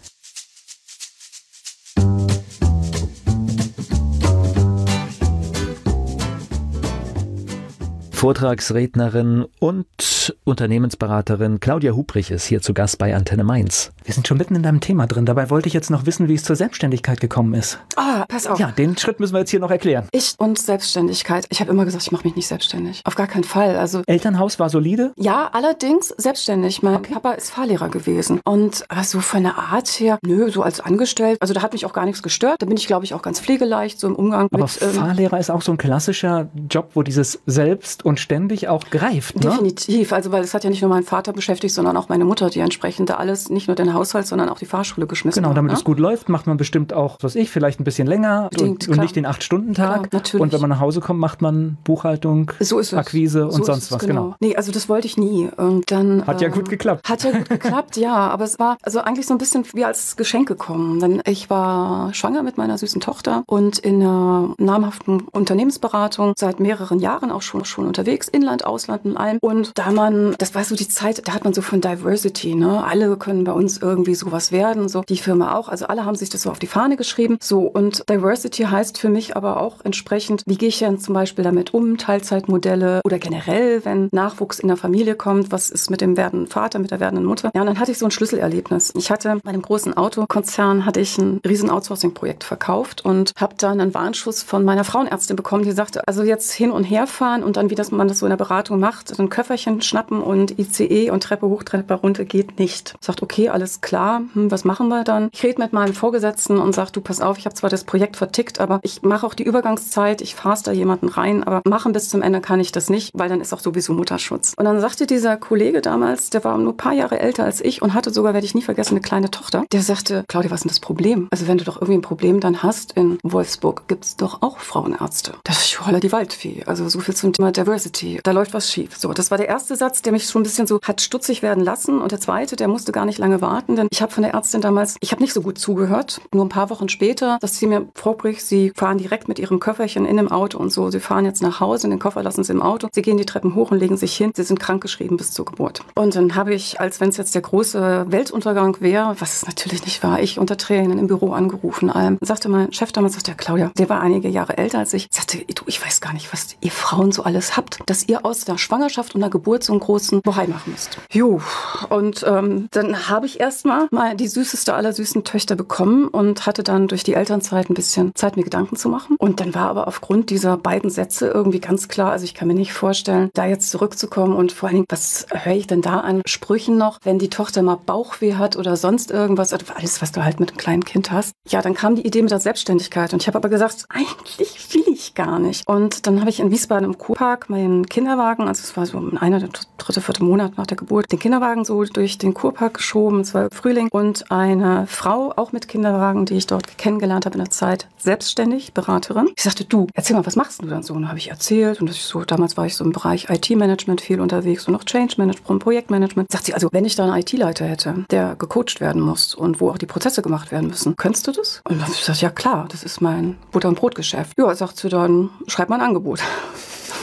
Vortragsrednerin und Unternehmensberaterin Claudia Hubrich ist hier zu Gast bei Antenne Mainz. Wir sind schon mitten in deinem Thema drin. Dabei wollte ich jetzt noch wissen, wie es zur Selbstständigkeit gekommen ist. Pass auf. Ja, den Schritt müssen wir jetzt hier noch erklären. Ich und Selbstständigkeit. Ich habe immer gesagt, ich mache mich nicht selbstständig. Auf gar keinen Fall. Also Elternhaus war solide? ja, allerdings selbstständig. Mein Papa ist Fahrlehrer gewesen. Und so von der Art her, so als angestellt. Also da hat mich auch gar nichts gestört. Da bin ich, glaube ich, auch ganz pflegeleicht, so im Umgang Aber mit... Fahrlehrer ist auch so ein klassischer Job, wo dieses Selbst und ständig auch greift, ne? Definitiv. Also weil es hat ja nicht nur meinen Vater beschäftigt, sondern auch meine Mutter, die entsprechend da alles, nicht nur den Haushalt, sondern auch die Fahrschule geschmissen Genau, hat. damit es gut läuft, macht man bestimmt auch, vielleicht ein bisschen länger Bedingt, und klar. nicht den 8-Stunden-Tag. Klar, natürlich. Und wenn man nach Hause kommt, macht man Buchhaltung, So ist es. Akquise und So sonst ist es, was. Genau. Nee, also das wollte ich nie. Und dann, Hat ja gut geklappt. Hat ja gut geklappt, ja. Aber es war also eigentlich so ein bisschen wie als Geschenk gekommen. Denn ich war schwanger mit meiner süßen Tochter und in einer namhaften Unternehmensberatung seit mehreren Jahren auch schon unterwegs, Inland, Ausland und allem. Und das war so die Zeit, da hat man so von Diversity, ne? Alle können bei uns irgendwie sowas werden, so die Firma auch. Also alle haben sich das so auf die Fahne geschrieben. So, und Diversity heißt für mich aber auch entsprechend, wie gehe ich denn zum Beispiel damit um, Teilzeitmodelle oder generell, wenn Nachwuchs in der Familie kommt, was ist mit dem werdenden Vater, mit der werdenden Mutter? Ja, und dann hatte ich so ein Schlüsselerlebnis. Ich hatte bei einem großen Autokonzern ein riesen Outsourcing-Projekt verkauft und habe dann einen Warnschuss von meiner Frauenärztin bekommen, die sagte, also jetzt hin und her fahren und dann, wie man das so in der Beratung macht, ein Köfferchen schnappen und ICE und Treppe hoch, Treppe runter geht nicht. Ich sagte, okay, alles klar, was machen wir dann? Ich rede mit meinem Vorgesetzten und sage, du, pass auf, ich habe zwar das Projekt vertickt, aber ich mache auch die Übergangszeit, ich fahr's da jemanden rein, aber machen bis zum Ende kann ich das nicht, weil dann ist auch sowieso Mutterschutz. Und dann sagte dieser Kollege damals, der war nur ein paar Jahre älter als ich und hatte sogar, werde ich nie vergessen, eine kleine Tochter, der sagte, Claudia, was ist denn das Problem? Also wenn du doch irgendwie ein Problem dann hast, in Wolfsburg gibt's doch auch Frauenärzte. Das ist holla die Waldfee. Also so viel zum Thema Diversity. Da läuft was schief. So, das war der erste Satz, der mich schon ein bisschen so hat stutzig werden lassen. Und der zweite, der musste gar nicht lange warten, denn ich habe von der Ärztin damals, ich habe nicht so gut zugehört. Nur ein paar Wochen später, dass sie mir vorbricht, sie fahren direkt mit ihrem Köfferchen in dem Auto und so. Sie fahren jetzt nach Hause, den Koffer lassen sie im Auto. Sie gehen die Treppen hoch und legen sich hin. Sie sind krankgeschrieben bis zur Geburt. Und dann habe ich, als wenn es jetzt der große Weltuntergang wäre, was es natürlich nicht war, ich unter Tränen im Büro angerufen, allem. Sagte mein Chef damals, sagte Claudia, der war einige Jahre älter als ich, sagte, du, ich weiß gar nicht, was ihr Frauen so alles habt, dass ihr aus der Schwangerschaft und der Geburt so einen großen Bohai machen müsst. Jo, und dann habe ich erstmal mal die süßeste aller süßen Töchter bekommen und hatte dann durch die Elternzeit ein bisschen Zeit, mir Gedanken zu machen. Und dann war aber aufgrund dieser beiden Sätze irgendwie ganz klar, also ich kann mir nicht vorstellen, da jetzt zurückzukommen und vor allen Dingen, was höre ich denn da an Sprüchen noch, wenn die Tochter mal Bauchweh hat oder sonst irgendwas, also alles, was du halt mit einem kleinen Kind hast. Ja, dann kam die Idee mit der Selbstständigkeit und ich habe aber gesagt, eigentlich will ich gar nicht. Und dann habe ich in Wiesbaden im Kurpark meinen Kinderwagen, also es war so der 3., 4. Monat nach der Geburt, den Kinderwagen so durch den Kurpark geschoben, es war Frühling und eine Frau, auch mit Kinderwagen, die ich dort kennengelernt habe in der Zeit, selbstständig, Beraterin. Ich sagte, du, erzähl mal, was machst du dann so? Und dann habe ich erzählt und damals war ich so im Bereich IT-Management viel unterwegs und noch Change-Management, Projektmanagement. Sagt sie, also wenn ich da einen IT-Leiter hätte, der gecoacht werden muss und wo auch die Prozesse gemacht werden müssen, könntest du das? Und dann habe ich gesagt, ja klar, das ist mein Butter- und Brotgeschäft. Ja, sagt sie dann, schreib mal ein Angebot.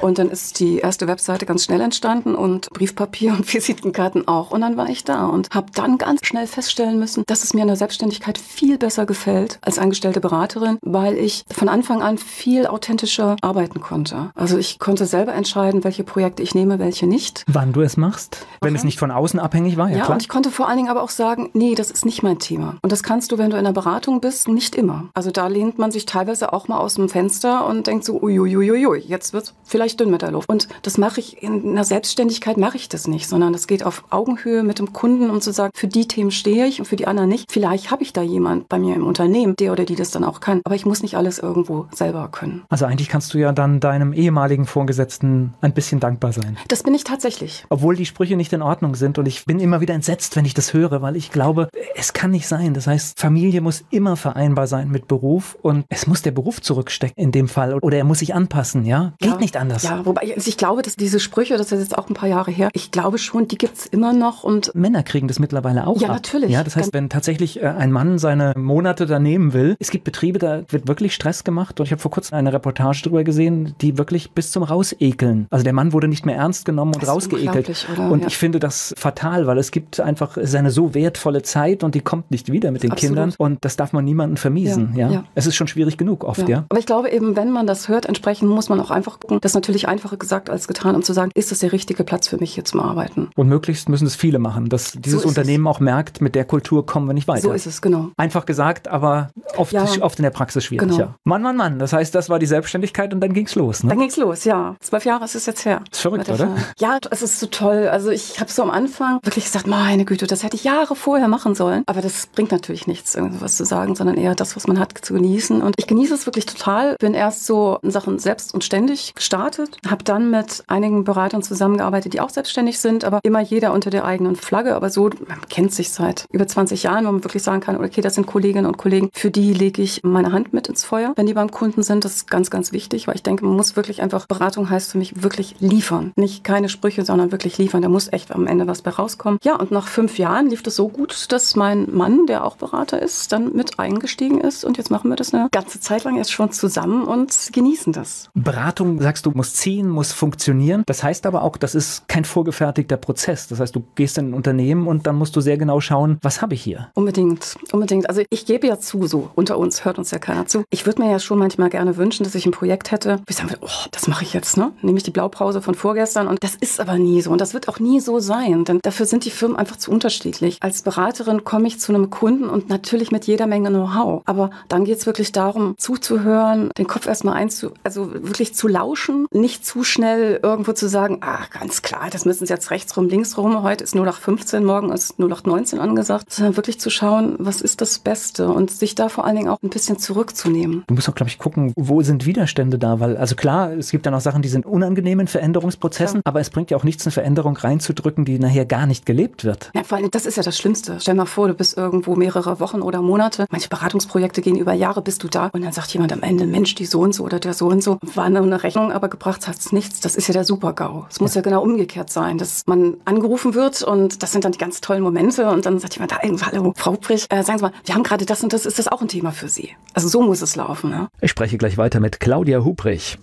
Und dann ist die erste Webseite ganz schnell entstanden und Briefpapier und Visitenkarten auch. Und dann war ich da und habe dann ganz schnell feststellen müssen, dass es mir in der Selbstständigkeit viel besser gefällt als angestellte Beraterin, weil ich von Anfang an viel authentischer arbeiten konnte. Also ich konnte selber entscheiden, welche Projekte ich nehme, welche nicht. Wann du es machst, wenn es nicht von außen abhängig war, ja klar. Und ich konnte vor allen Dingen aber auch sagen, nee, das ist nicht mein Thema. Und das kannst du, wenn du in der Beratung bist, nicht immer. Also da lehnt man sich teilweise auch mal aus dem Fenster und denkt so, uiuiuiui, jetzt wird es vielleicht dünn mit der Luft. Und das mache ich in einer Selbstständigkeit, mache ich das nicht, sondern das geht auf Augenhöhe mit dem Kunden, um zu sagen, für die Themen stehe ich und für die anderen nicht. Vielleicht habe ich da jemand bei mir im Unternehmen, der oder die das dann auch kann. Aber ich muss nicht alles irgendwo selber können. Also eigentlich kannst du ja dann deinem ehemaligen Vorgesetzten ein bisschen dankbar sein. Das bin ich tatsächlich. Obwohl die Sprüche nicht in Ordnung sind und ich bin immer wieder entsetzt, wenn ich das höre, weil ich glaube, es kann nicht sein. Das heißt, Familie muss immer vereinbar sein mit Beruf und es muss der Beruf zurückstecken in dem Fall oder er muss sich anpassen, ja? Geht nicht anders. Ja, wobei ich glaube, dass diese Sprüche, das ist jetzt auch ein paar Jahre her, ich glaube schon, die gibt's immer noch und Männer kriegen das mittlerweile auch ab. Natürlich. Ja, das heißt, wenn tatsächlich ein Mann seine Monate da nehmen will, es gibt Betriebe, da wird wirklich Stress gemacht und ich habe vor kurzem eine Reportage darüber gesehen, die wirklich bis zum Rausekeln. Also der Mann wurde nicht mehr ernst genommen und rausgeekelt. Und ich finde das fatal, weil es gibt einfach seine so wertvolle Zeit und die kommt nicht wieder mit den Kindern und das darf man niemandem vermiesen. Ja. Es ist schon schwierig genug oft, ja. Aber ich glaube eben, wenn man das hört, entsprechend muss man auch einfach gucken, das ist natürlich einfacher gesagt als getan, um zu sagen, ist das der richtige Platz für mich hier zum Arbeiten? Und möglichst müssen es viele machen, dass dieses Unternehmen auch merkt, mit der Kultur kommen wir nicht weiter. So ist es, genau. Einfach gesagt, aber oft in der Praxis schwierig. Genau. Ja. Mann. Das heißt, das war die Selbstständigkeit und dann ging's los, ne? Dann ging's los, ja. 12 Jahre ist es jetzt her. Ist verrückt, oder? Ja, es ist so toll. Also ich habe so am Anfang wirklich gesagt, meine Güte, das hätte ich Jahre vorher machen sollen. Aber das bringt natürlich nichts, irgendwas zu sagen, sondern eher das, was man hat, zu genießen. Und ich genieße es wirklich total. Bin erst so in Sachen selbst und ständig gestartet. Habe dann mit einigen Beratern zusammengearbeitet, die auch selbstständig sind, aber immer jeder unter der eigenen Flagge. Aber so, man kennt sich seit über 20 Jahren, wo man wirklich sagen kann, okay, das sind Kolleginnen und Kollegen, für die lege ich meine Hand mit ins Feuer, wenn die beim Kunden sind. Das ist ganz, ganz wichtig, weil ich denke, man muss wirklich einfach, Beratung heißt für mich wirklich liefern. Nicht keine Sprüche, sondern wirklich liefern. Da muss echt am Ende was bei rauskommen. Ja, und nach 5 Jahren lief das so gut, dass mein Mann, der auch Berater ist, dann mit eingestiegen ist und jetzt machen wir das eine ganze Zeit lang jetzt schon zusammen und genießen das. Beratung, sagst du, muss ziehen, muss funktionieren. Das heißt aber auch, das ist kein vorgefertigter Prozess. Das heißt, du gehst in ein Unternehmen und dann musst du sehr genau schauen, was habe ich hier? Unbedingt. Also ich gebe ja zu, so unter uns hört uns ja keiner zu. Ich würde mir ja schon manchmal gerne wünschen, dass ich ein Projekt hätte, wo ich sagen würde, oh, das mache ich jetzt, ne? Nehme ich die Blaupause von vorgestern und das ist aber nie so und das wird auch nie so sein, denn dafür sind die Firmen einfach zu unterschiedlich. Als Beraterin komme ich zu einem Kunden und natürlich mit jeder Menge Know-how, aber dann geht es wirklich darum, zuzuhören, den Kopf erstmal also wirklich zu lauschen, nicht zu schnell irgendwo zu sagen, ganz klar, das müssen Sie jetzt rechts rum, links rum, heute ist 0815, morgen ist 0819 angesagt, sondern wirklich zu schauen, was ist das Beste und sich da vor allen Dingen auch ein bisschen zurückzunehmen. Du musst auch, glaube ich, gucken, wo sind Widerstände da, weil, also klar, es gibt dann auch Sachen, die sind unangenehm in Veränderungsprozessen, aber es bringt ja auch nichts, eine Veränderung reinzudrücken, die nachher gar nicht gelebt wird. Ja, vor allem, das ist ja das Schlimmste. Stell mal vor, du bist irgendwo mehrere Wochen oder Monate, manche Beratungsprojekte gehen über Jahre, bist du da und dann sagt jemand am Ende, Mensch, die so und so oder der so und so, war eine Rechnung, aber gebracht hat es nichts. Das ist ja der Super-GAU. Es muss ja genau umgekehrt sein, dass man angerufen wird und das sind dann die ganz tollen Momente und dann sagt jemand, hallo, Frau Hubrich, sagen Sie mal, wir haben gerade das und das, ist das auch ein Thema für Sie? Also so muss es laufen. Ne? Ich spreche gleich weiter mit Claudia Hubrich.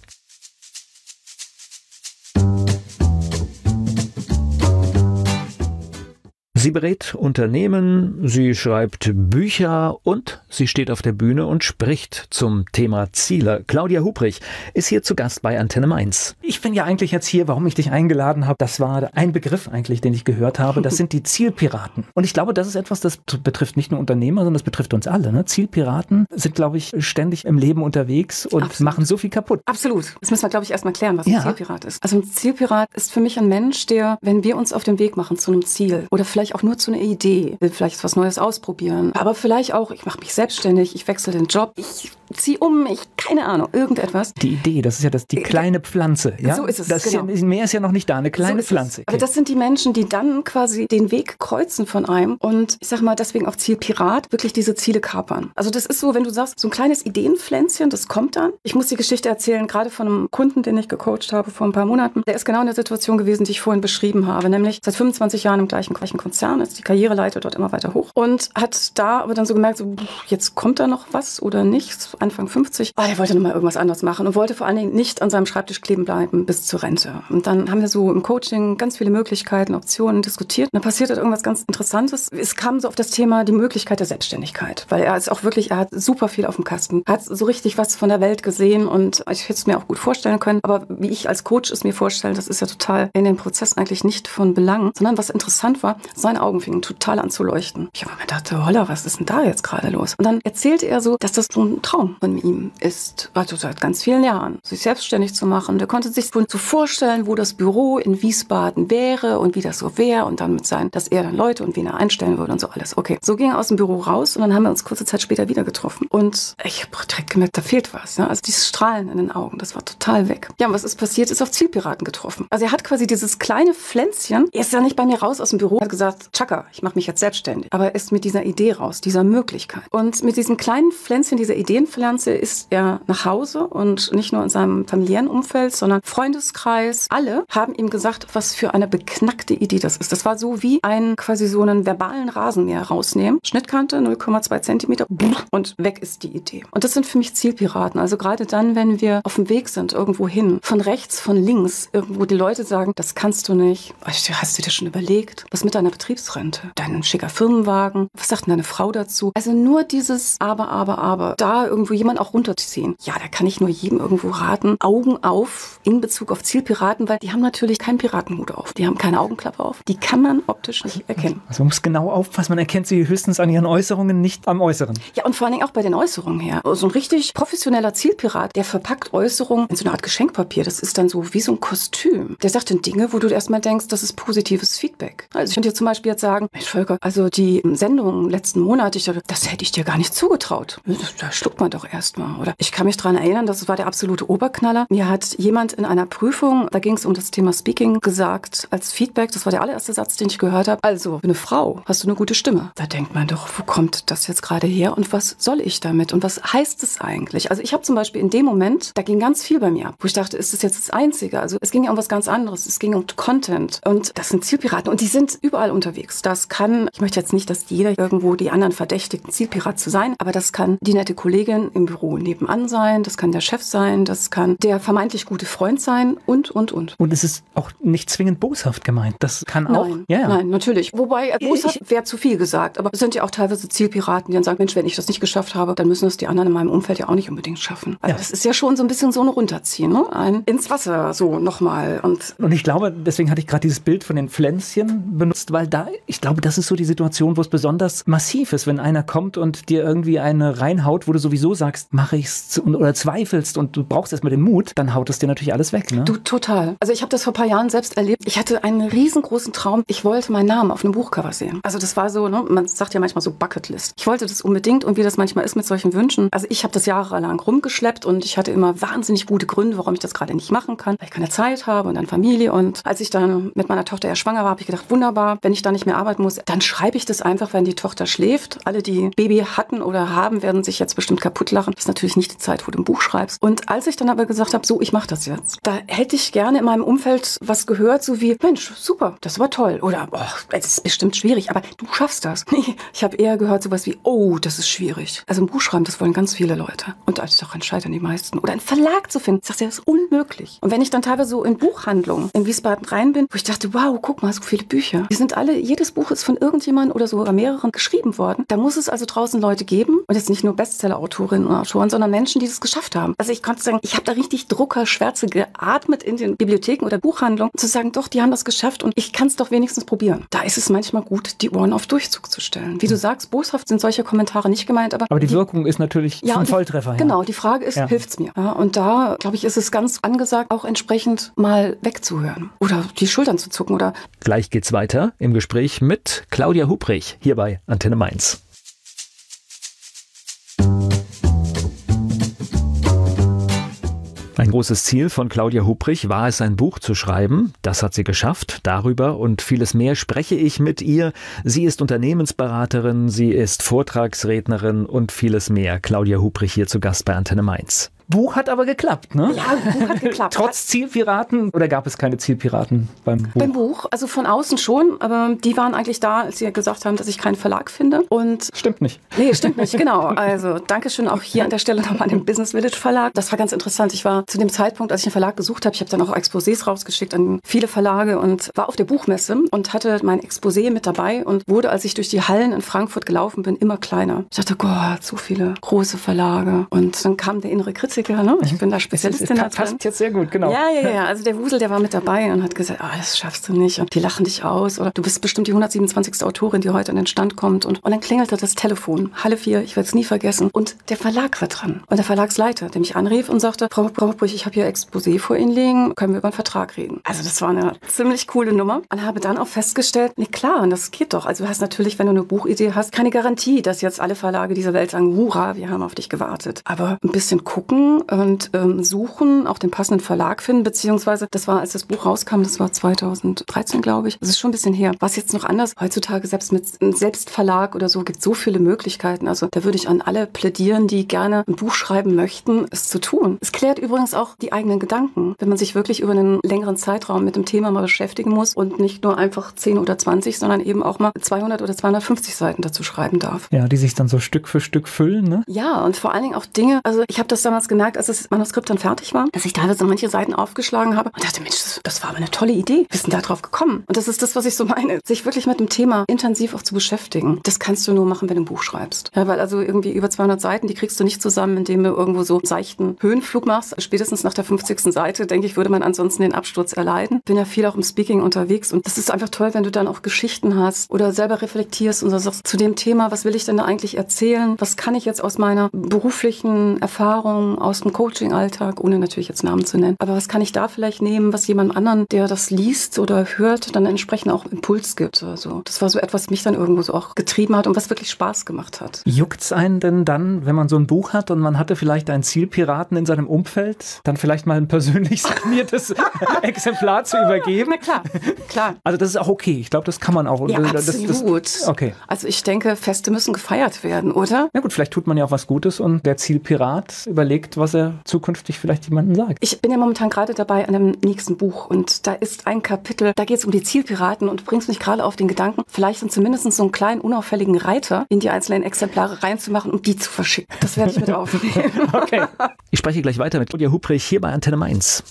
Sie berät Unternehmen, sie schreibt Bücher und sie steht auf der Bühne und spricht zum Thema Ziele. Claudia Hubrich ist hier zu Gast bei Antenne Mainz. Ich bin ja eigentlich jetzt hier, warum ich dich eingeladen habe, das war ein Begriff eigentlich, den ich gehört habe, das sind die Zielpiraten. Und ich glaube, das ist etwas, das betrifft nicht nur Unternehmer, sondern das betrifft uns alle. Ne? Zielpiraten sind, glaube ich, ständig im Leben unterwegs und machen so viel kaputt. Absolut. Das müssen wir, glaube ich, erstmal klären, was ein Zielpirat ist. Also ein Zielpirat ist für mich ein Mensch, der, wenn wir uns auf den Weg machen zu einem Ziel oder vielleicht auch nur zu einer Idee, will vielleicht was Neues ausprobieren, aber vielleicht auch, ich mache mich selbstständig, ich wechsle den Job, ich ziehe um, keine Ahnung, irgendetwas. Die Idee, das ist ja die kleine Pflanze. Ja? So ist es, das genau. Mehr ist ja noch nicht da, eine kleine Pflanze. Aber das sind die Menschen, die dann quasi den Weg kreuzen von einem und ich sag mal deswegen auch Zielpirat, wirklich diese Ziele kapern. Also das ist so, wenn du sagst, so ein kleines Ideenpflänzchen, das kommt dann. Ich muss die Geschichte erzählen, gerade von einem Kunden, den ich gecoacht habe vor ein paar Monaten. Der ist genau in der Situation gewesen, die ich vorhin beschrieben habe, nämlich seit 25 Jahren im gleichen Konzern, ist die Karriereleiter dort immer weiter hoch und hat da aber dann so gemerkt, so, jetzt kommt da noch was oder nichts. Anfang 50. Er wollte nochmal irgendwas anderes machen und wollte vor allen Dingen nicht an seinem Schreibtisch kleben bleiben bis zur Rente. Und dann haben wir so im Coaching ganz viele Möglichkeiten, Optionen diskutiert. Und dann passierte irgendwas ganz Interessantes. Es kam so auf das Thema die Möglichkeit der Selbstständigkeit, weil er hat super viel auf dem Kasten, hat so richtig was von der Welt gesehen und ich hätte es mir auch gut vorstellen können. Aber wie ich als Coach es mir vorstelle, das ist ja total in den Prozess eigentlich nicht von Belang, sondern was interessant war, seine Augen fingen total an zu leuchten. Ich habe mir gedacht, holla, was ist denn da jetzt gerade los? Und dann erzählte er so, dass das so ein Traum von ihm ist, also seit ganz vielen Jahren, sich selbstständig zu machen. Der konnte sich so vorstellen, wo das Büro in Wiesbaden wäre und wie das so wäre und dann dass er dann Leute und wen er einstellen würde und so alles. Okay, so ging er aus dem Büro raus und dann haben wir uns kurze Zeit später wieder getroffen. Und ich habe direkt gemerkt, da fehlt was. Ja? Also dieses Strahlen in den Augen, das war total weg. Ja, und was ist passiert? Ist auf Zielpiraten getroffen. Also er hat quasi dieses kleine Pflänzchen, er ist ja nicht bei mir raus aus dem Büro, hat gesagt, Chaka, ich mache mich jetzt selbstständig. Aber er ist mit dieser Idee raus, dieser Möglichkeit. Und mit diesem kleinen Pflänzchen, dieser Ideenpflanze, ist er nach Hause und nicht nur in seinem familiären Umfeld, sondern Freundeskreis. Alle haben ihm gesagt, was für eine beknackte Idee das ist. Das war so wie quasi so einen verbalen Rasenmäher rausnehmen. Schnittkante 0,2 Zentimeter und weg ist die Idee. Und das sind für mich Zielpiraten. Also gerade dann, wenn wir auf dem Weg sind, irgendwo hin, von rechts, von links, irgendwo die Leute sagen, das kannst du nicht. Hast du dir schon überlegt? Was mit deiner Betriebsrente? Dein schicker Firmenwagen? Was sagt denn deine Frau dazu? Also nur dieses aber, da irgendwo jemand auch runterziehen. Ja, da kann ich nur jedem irgendwo raten, Augen auf in Bezug auf Zielpiraten, weil die haben natürlich keinen Piratenhut auf. Die haben keine Augenklappe auf. Die kann man optisch nicht erkennen. Also man muss genau aufpassen, man erkennt sie höchstens an ihren Äußerungen, nicht am Äußeren. Ja, und vor allen Dingen auch bei den Äußerungen her. So ein richtig professioneller Zielpirat, der verpackt Äußerungen in so eine Art Geschenkpapier. Das ist dann so wie so ein Kostüm. Der sagt dann Dinge, wo du erstmal denkst, das ist positives Feedback. Also ich könnte dir zum Beispiel jetzt sagen, Mensch Volker, also die Sendung letzten Monat, das hätte ich dir gar nicht zugetraut. Da schluckt man doch erstmal. Oder ich kann mich daran erinnern, das war der absolute Oberknaller. Mir hat jemand in einer Prüfung, da ging es um das Thema Speaking, gesagt als Feedback, das war der allererste Satz, den ich gehört habe, also für eine Frau hast du eine gute Stimme. Da denkt man doch, wo kommt das jetzt gerade her und was soll ich damit und was heißt es eigentlich? Also ich habe zum Beispiel in dem Moment, da ging ganz viel bei mir ab, wo ich dachte, ist das jetzt das Einzige? Also es ging ja um was ganz anderes, es ging um Content und das sind Zielpiraten und die sind überall unterwegs. Ich möchte jetzt nicht, dass jeder irgendwo die anderen verdächtigt, ein Zielpirat zu sein, aber das kann die nette Kollegin im Büro nebenan sein, das kann der Chef sein, das kann der vermeintlich gute Freund sein und. Und es ist auch nicht zwingend boshaft gemeint. Das kann auch. Nein, natürlich. Wobei, boshaft wäre zu viel gesagt, aber es sind ja auch teilweise Zielpiraten, die dann sagen, Mensch, wenn ich das nicht geschafft habe, dann müssen es die anderen in meinem Umfeld ja auch nicht unbedingt schaffen. Also das ist ja schon so ein bisschen so ein Runterziehen, ne? Ein ins Wasser so nochmal. Und ich glaube, deswegen hatte ich gerade dieses Bild von den Pflänzchen benutzt, weil ich glaube, das ist so die Situation, wo es besonders massiv ist, wenn einer kommt und dir irgendwie eine reinhaut, wo du sowieso sagst, mache ich's oder zweifelst und du brauchst erstmal den Mut, dann haut es dir natürlich alles weg. Ne? Du, total. Also ich habe das vor ein paar Jahren selbst erlebt. Ich hatte einen riesengroßen Traum. Ich wollte meinen Namen auf einem Buchcover sehen. Also das war so, ne, man sagt ja manchmal so Bucketlist. Ich wollte das unbedingt und wie das manchmal ist mit solchen Wünschen. Also ich habe das jahrelang rumgeschleppt und ich hatte immer wahnsinnig gute Gründe, warum ich das gerade nicht machen kann, weil ich keine Zeit habe und dann Familie. Und als ich dann mit meiner Tochter schwanger war, habe ich gedacht, wunderbar, wenn ich da nicht mehr arbeiten muss, dann schreibe ich das einfach, wenn die Tochter schläft. Alle, die Baby hatten oder haben, werden sich jetzt bestimmt kaputt lachen. Das ist natürlich nicht die Zeit, wo du ein Buch schreibst. Und als ich dann aber gesagt habe, so, ich mache das jetzt, da hätte ich gerne in meinem Umfeld was gehört, so wie, Mensch, super, das war toll. Oder, es ist bestimmt schwierig, aber du schaffst das. Ich habe eher gehört sowas wie, oh, das ist schwierig. Also ein Buch schreiben, das wollen ganz viele Leute. Und als daran scheitern die meisten. Oder einen Verlag zu finden, ich sage, das ist unmöglich. Und wenn ich dann teilweise so in Buchhandlungen in Wiesbaden rein bin, wo ich dachte, wow, guck mal, so viele Bücher. Die sind alle, jedes Buch ist von irgendjemandem oder sogar mehreren geschrieben worden. Da muss es also draußen Leute geben und jetzt nicht nur Bestseller-Autorinnen und Autoren, sondern Menschen, die das geschafft haben. Also ich konnte sagen, ich habe da richtig Druckerschwärze geatmet in den Bibliotheken oder Buchhandlungen, zu sagen, doch, die haben das geschafft und ich kann es doch wenigstens probieren. Da ist es manchmal gut, die Ohren auf Durchzug zu stellen. Wie du sagst, boshaft sind solche Kommentare nicht gemeint, aber die Wirkung ist natürlich ein Volltreffer. Genau, die Frage ist, hilft's mir? Ja, und da, glaube ich, ist es ganz angesagt, auch entsprechend mal wegzuhören oder die Schultern zu zucken. Oder Gleich geht's weiter im Gespräch mit Claudia Hubrich hier bei Antenne Mainz. Ein großes Ziel von Claudia Hubrich war es, ein Buch zu schreiben. Das hat sie geschafft. Darüber und vieles mehr spreche ich mit ihr. Sie ist Unternehmensberaterin, sie ist Vortragsrednerin und vieles mehr. Claudia Hubrich hier zu Gast bei Antenne Mainz. Buch hat aber geklappt, ne? Ja, Buch hat geklappt. Trotz Zielpiraten, oder gab es keine Zielpiraten beim Buch? Beim Buch, also von außen schon, aber die waren eigentlich da, als sie gesagt haben, dass ich keinen Verlag finde. Und stimmt nicht. Nee, stimmt nicht, genau. Also Dankeschön auch hier an der Stelle nochmal an den Business Village Verlag. Das war ganz interessant. Ich war zu dem Zeitpunkt, als ich einen Verlag gesucht habe, ich habe dann auch Exposés rausgeschickt an viele Verlage und war auf der Buchmesse und hatte mein Exposé mit dabei und wurde, als ich durch die Hallen in Frankfurt gelaufen bin, immer kleiner. Ich dachte, Gott, so viele große Verlage. Und dann kam der innere Kritiker, ne? Ich bin da Spezialistin da drin. Passt jetzt sehr gut, genau. Ja. Also der Wusel, der war mit dabei und hat gesagt, das schaffst du nicht und die lachen dich aus oder du bist bestimmt die 127. Autorin, die heute an den Stand kommt. Und dann klingelte das Telefon. Halle 4, ich werde es nie vergessen. Und der Verlag war dran. Und der Verlagsleiter, der mich anrief und sagte, Frau Hubrich, ich habe hier Exposé vor Ihnen liegen, können wir über einen Vertrag reden. Also das war eine ziemlich coole Nummer. Und habe dann auch festgestellt, nee klar, und das geht doch. Also du hast natürlich, wenn du eine Buchidee hast, keine Garantie, dass jetzt alle Verlage dieser Welt sagen, hurra, wir haben auf dich gewartet. Aber ein bisschen gucken und suchen, auch den passenden Verlag finden, beziehungsweise, das war, als das Buch rauskam, das war 2013, glaube ich. Das ist schon ein bisschen her. Was jetzt noch anders? Heutzutage, selbst mit einem Selbstverlag oder so, gibt es so viele Möglichkeiten. Also da würde ich an alle plädieren, die gerne ein Buch schreiben möchten, es zu tun. Es klärt übrigens auch die eigenen Gedanken, wenn man sich wirklich über einen längeren Zeitraum mit dem Thema mal beschäftigen muss und nicht nur einfach 10 oder 20, sondern eben auch mal 200 oder 250 Seiten dazu schreiben darf. Ja, die sich dann so Stück für Stück füllen, ne? Ja, und vor allen Dingen auch Dinge, also ich habe das damals gemerkt, als das Manuskript dann fertig war, dass ich teilweise manche Seiten aufgeschlagen habe und dachte, Mensch, das war aber eine tolle Idee. Wir sind da drauf gekommen. Und das ist das, was ich so meine, sich wirklich mit dem Thema intensiv auch zu beschäftigen. Das kannst du nur machen, wenn du ein Buch schreibst. Ja, weil also irgendwie über 200 Seiten, die kriegst du nicht zusammen, indem du irgendwo so einen seichten Höhenflug machst. Spätestens nach der 50. Seite, denke ich, würde man ansonsten den Absturz erleiden. Bin ja viel auch im Speaking unterwegs und das ist einfach toll, wenn du dann auch Geschichten hast oder selber reflektierst und sagst, zu dem Thema, was will ich denn da eigentlich erzählen? Was kann ich jetzt aus meiner beruflichen Erfahrung, aus dem Coaching-Alltag, ohne natürlich jetzt Namen zu nennen, aber was kann ich da vielleicht nehmen, was jemand anderen, der das liest oder hört, dann entsprechend auch Impuls gibt. Also das war so etwas, was mich dann irgendwo so auch getrieben hat und was wirklich Spaß gemacht hat. Juckt's einen denn dann, wenn man so ein Buch hat und man hatte vielleicht einen Zielpiraten in seinem Umfeld, dann vielleicht mal ein persönlich signiertes Exemplar zu übergeben? Na klar. Also das ist auch okay. Ich glaube, das kann man auch. Ja, absolut. Okay. Also ich denke, Feste müssen gefeiert werden, oder? Na gut, vielleicht tut man ja auch was Gutes und der Zielpirat überlegt, was er zukünftig vielleicht jemandem sagt. Ich bin ja momentan gerade dabei an einem nächsten Buch und da ist ein Kapitel, da geht es um die Zielpiraten und du bringst mich gerade auf den Gedanken, vielleicht sind zumindest so einen kleinen, unauffälligen Reiter in die einzelnen Exemplare reinzumachen und die zu verschicken. Das werde ich mit aufnehmen. Okay. Ich spreche gleich weiter mit Claudia Hubrich hier bei Antenne Mainz.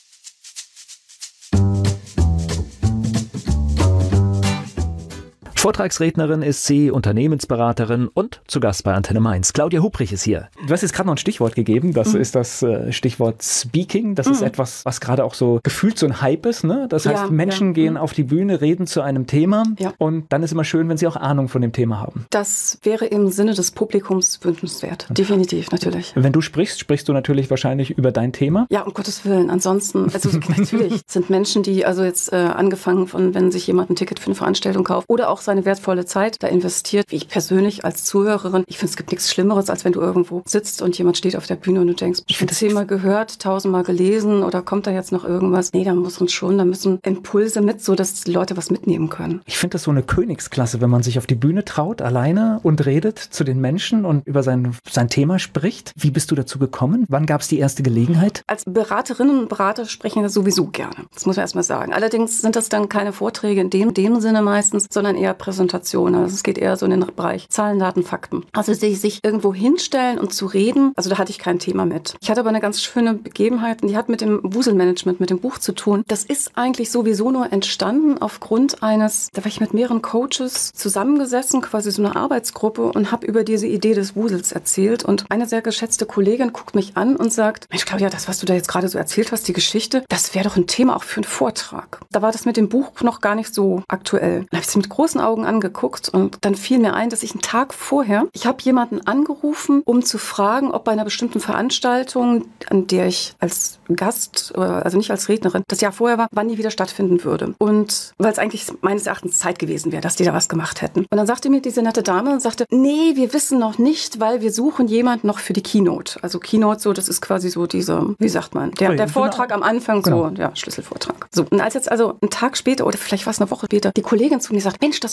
Vortragsrednerin ist sie, Unternehmensberaterin und zu Gast bei Antenne Mainz. Claudia Hubrich ist hier. Du hast jetzt gerade noch ein Stichwort gegeben, das ist das Stichwort Speaking. Das ist etwas, was gerade auch so gefühlt so ein Hype ist. Ne? Das heißt, Menschen gehen auf die Bühne, reden zu einem Thema und dann ist immer schön, wenn sie auch Ahnung von dem Thema haben. Das wäre im Sinne des Publikums wünschenswert. Definitiv, natürlich. Wenn du sprichst du natürlich wahrscheinlich über dein Thema. Ja, um Gottes Willen. Ansonsten, also natürlich sind Menschen, die also jetzt angefangen von, wenn sich jemand ein Ticket für eine Veranstaltung kauft oder auch eine wertvolle Zeit da investiert, wie ich persönlich als Zuhörerin. Ich finde, es gibt nichts Schlimmeres, als wenn du irgendwo sitzt und jemand steht auf der Bühne und du denkst, ich habe das Thema gehört, 1000-mal gelesen oder kommt da jetzt noch irgendwas? Nee, da müssen Impulse mit, so dass die Leute was mitnehmen können. Ich finde das so eine Königsklasse, wenn man sich auf die Bühne traut, alleine und redet zu den Menschen und über sein Thema spricht. Wie bist du dazu gekommen? Wann gab es die erste Gelegenheit? Als Beraterinnen und Berater sprechen wir sowieso gerne. Das muss man erstmal sagen. Allerdings sind das dann keine Vorträge in dem Sinne meistens, sondern eher Präsentation. Also es geht eher so in den Bereich Zahlen, Daten, Fakten. Also sich irgendwo hinstellen und zu reden, also da hatte ich kein Thema mit. Ich hatte aber eine ganz schöne Begebenheit, die hat mit dem Wuselmanagement, mit dem Buch zu tun. Das ist eigentlich sowieso nur entstanden aufgrund da war ich mit mehreren Coaches zusammengesessen, quasi so eine Arbeitsgruppe und habe über diese Idee des Wusels erzählt und eine sehr geschätzte Kollegin guckt mich an und sagt, Mensch Claudia, das, was du da jetzt gerade so erzählt hast, die Geschichte, das wäre doch ein Thema auch für einen Vortrag. Da war das mit dem Buch noch gar nicht so aktuell. Dann habe ich sie mit großen Augen angeguckt und dann fiel mir ein, dass ich einen Tag vorher, ich habe jemanden angerufen, um zu fragen, ob bei einer bestimmten Veranstaltung, an der ich als Gast, also nicht als Rednerin, das Jahr vorher war, wann die wieder stattfinden würde. Und weil es eigentlich meines Erachtens Zeit gewesen wäre, dass die da was gemacht hätten. Und dann sagte mir diese nette Dame und sagte, nee, wir wissen noch nicht, weil wir suchen jemanden noch für die Keynote. Also Keynote, so, das ist quasi so diese, wie sagt man, der Vortrag am Anfang, so, ja, Schlüsselvortrag. So, und als jetzt also einen Tag später oder vielleicht war es eine Woche später, die Kollegin zu mir sagt, Mensch, das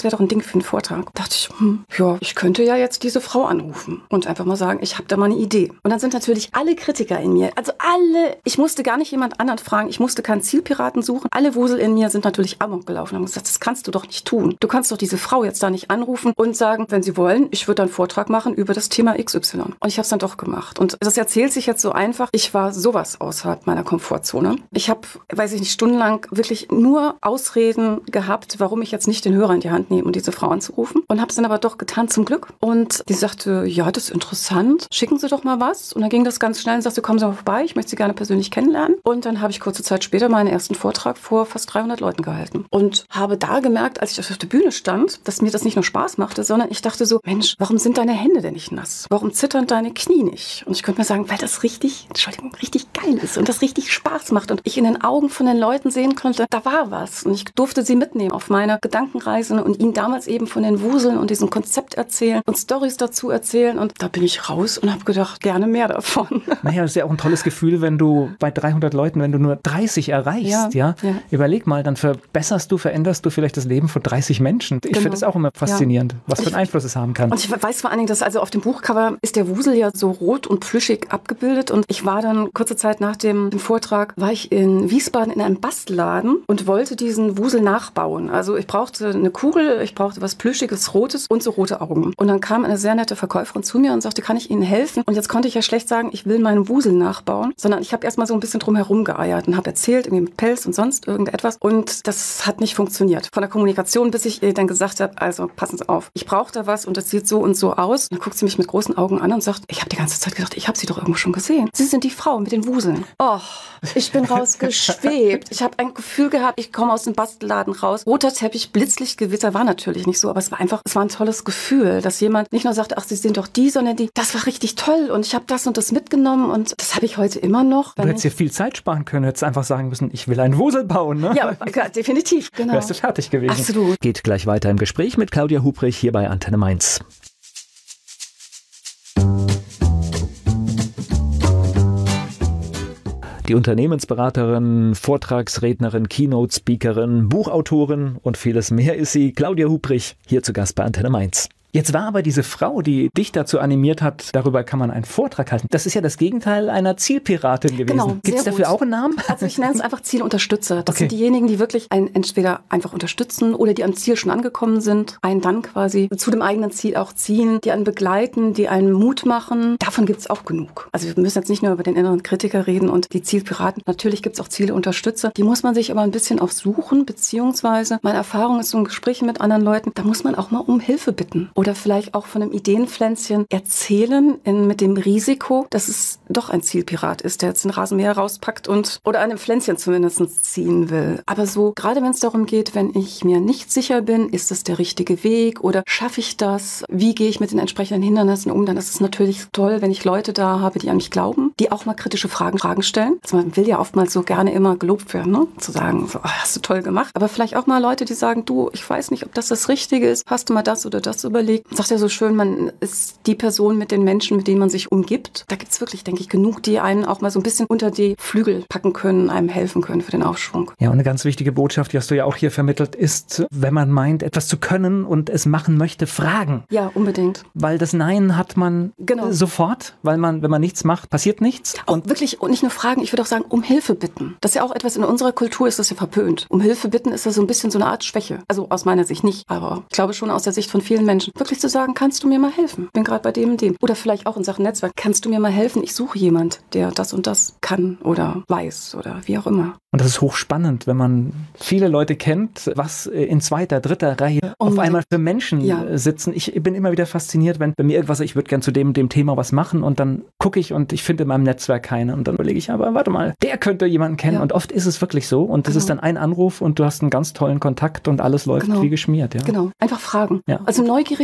das wäre doch ein Ding für einen Vortrag. Da dachte ich, ja, ich könnte ja jetzt diese Frau anrufen und einfach mal sagen, ich habe da mal eine Idee. Und dann sind natürlich alle Kritiker in mir, also alle, ich musste gar nicht jemand anderen fragen, ich musste keinen Zielpiraten suchen. Alle Wusel in mir sind natürlich amok gelaufen und haben gesagt, das kannst du doch nicht tun. Du kannst doch diese Frau jetzt da nicht anrufen und sagen, wenn sie wollen, ich würde einen Vortrag machen über das Thema XY. Und ich habe es dann doch gemacht. Und das erzählt sich jetzt so einfach. Ich war sowas außerhalb meiner Komfortzone. Ich habe, weiß ich nicht, stundenlang wirklich nur Ausreden gehabt, warum ich jetzt nicht den Hörer in die Hand nehme, um diese Frau anzurufen. Und habe es dann aber doch getan, zum Glück. Und die sagte, ja, das ist interessant. Schicken Sie doch mal was. Und dann ging das ganz schnell und sagte, kommen Sie mal vorbei, ich möchte Sie gerne persönlich kennenlernen. Und dann habe ich kurze Zeit später meinen ersten Vortrag vor fast 300 Leuten gehalten. Und habe da gemerkt, als ich auf der Bühne stand, dass mir das nicht nur Spaß machte, sondern ich dachte so, Mensch, warum sind deine Hände denn nicht nass? Warum zittern deine Knie nicht? Und ich könnte mir sagen, weil das richtig geil ist und das richtig Spaß macht und ich in den Augen von den Leuten sehen konnte, da war was. Und ich durfte sie mitnehmen auf meine Gedankenreise und ihnen damals eben von den Wuseln und diesem Konzept erzählen und Storys dazu erzählen. Und da bin ich raus und habe gedacht, gerne mehr davon. Naja, das ist ja auch ein tolles Gefühl, wenn du bei 300 Leuten, wenn du nur 30 erreichst, ja. Überleg mal, dann veränderst du vielleicht das Leben von 30 Menschen. Ich finde das auch immer faszinierend, was für einen Einfluss es haben kann. Und ich weiß vor allen Dingen, dass also auf dem Buchcover ist der Wusel ja so rot und plüschig abgebildet und ich war dann kurze Zeit nach dem Vortrag, war ich in Wiesbaden in einem Bastelladen und wollte diesen Wusel nachbauen. Also ich brauchte eine Kugel, ich brauchte was Plüschiges, Rotes und so rote Augen. Und dann kam eine sehr nette Verkäuferin zu mir und sagte, kann ich Ihnen helfen? Und jetzt konnte ich ja schlecht sagen, ich will meinen Wusel nachbauen, sondern ich habe erstmal so ein bisschen drum herum geeiert und habe erzählt, irgendwie mit Pelz und sonst irgendetwas. Und das hat nicht funktioniert. Von der Kommunikation, bis ich dann gesagt habe, also passen Sie auf, ich brauche da was und das sieht so und so aus. Und dann guckt sie mich mit großen Augen an und sagt, ich habe die ganze Zeit gedacht, ich habe Sie doch irgendwo schon gesehen. Sie sind die Frau mit den Wuseln. Oh, ich bin rausgeschwebt. Ich habe ein Gefühl gehabt, ich komme aus dem Bastelladen raus. Roter Teppich, Blitzlichtgewitter war natürlich nicht so, aber es war ein tolles Gefühl, dass jemand nicht nur sagte, ach, Sie sind doch die, sondern das war richtig toll und ich habe das und das mitgenommen und das habe ich heute immer noch. Du hättest dir viel Zeit sparen können, hättest einfach sagen müssen, ich will einen Wusel bauen, ne? Ja, definitiv, genau. Wärst du fertig gewesen. Absolut. Geht gleich weiter im Gespräch mit Claudia Hubrich hier bei Antenne Mainz. Die Unternehmensberaterin, Vortragsrednerin, Keynote-Speakerin, Buchautorin und vieles mehr ist sie, Claudia Hubrich, hier zu Gast bei Antenne Mainz. Jetzt war aber diese Frau, die dich dazu animiert hat, darüber kann man einen Vortrag halten. Das ist ja das Gegenteil einer Zielpiratin gewesen. Genau, gibt es dafür auch einen Namen? Also ich nenne es einfach Zielunterstützer. Das sind diejenigen, die wirklich einen entweder einfach unterstützen oder die am Ziel schon angekommen sind, einen dann quasi zu dem eigenen Ziel auch ziehen, die einen begleiten, die einen Mut machen. Davon gibt es auch genug. Also wir müssen jetzt nicht nur über den inneren Kritiker reden und die Zielpiraten. Natürlich gibt es auch Zielunterstützer. Die muss man sich aber ein bisschen aufsuchen, beziehungsweise meine Erfahrung ist so in Gesprächen mit anderen Leuten, da muss man auch mal um Hilfe bitten. Oder vielleicht auch von einem Ideenpflänzchen erzählen mit dem Risiko, dass es doch ein Zielpirat ist, der jetzt ein Rasenmäher rauspackt oder an einem Pflänzchen zumindest ziehen will. Aber so, gerade wenn es darum geht, wenn ich mir nicht sicher bin, ist das der richtige Weg oder schaffe ich das? Wie gehe ich mit den entsprechenden Hindernissen um? Dann ist es natürlich toll, wenn ich Leute da habe, die an mich glauben, die auch mal kritische Fragen stellen. Also man will ja oftmals so gerne immer gelobt werden, ne? Zu sagen, so, oh, hast du toll gemacht. Aber vielleicht auch mal Leute, die sagen, du, ich weiß nicht, ob das Richtige ist. Hast du mal das oder das überlegt? Sagt ja so schön, man ist die Person mit den Menschen, mit denen man sich umgibt. Da gibt es wirklich, denke ich, genug, die einen auch mal so ein bisschen unter die Flügel packen können, einem helfen können für den Aufschwung. Ja, und eine ganz wichtige Botschaft, die hast du ja auch hier vermittelt, ist, wenn man meint, etwas zu können und es machen möchte, fragen. Ja, unbedingt. Weil das Nein hat man sofort, weil wenn man nichts macht, passiert nichts. Und wirklich, und nicht nur fragen, ich würde auch sagen, um Hilfe bitten. Das ist ja auch etwas, in unserer Kultur ist das ja verpönt. Um Hilfe bitten ist ja so ein bisschen so eine Art Schwäche. Also aus meiner Sicht nicht, aber ich glaube schon aus der Sicht von vielen Menschen. Wirklich zu sagen, kannst du mir mal helfen? Ich bin gerade bei dem und dem. Oder vielleicht auch in Sachen Netzwerk. Kannst du mir mal helfen? Ich suche jemand, der das und das kann oder weiß oder wie auch immer. Und das ist hochspannend, wenn man viele Leute kennt, was in zweiter, dritter Reihe auf einmal für Menschen sitzen. Ich bin immer wieder fasziniert, wenn bei mir irgendwas, ich würde gern zu dem Thema was machen und dann gucke ich und ich finde in meinem Netzwerk keine und dann überlege ich, aber warte mal, der könnte jemanden kennen und oft ist es wirklich so und das ist dann ein Anruf und du hast einen ganz tollen Kontakt und alles läuft wie geschmiert. Ja? Genau, einfach fragen. Ja. Also neugierig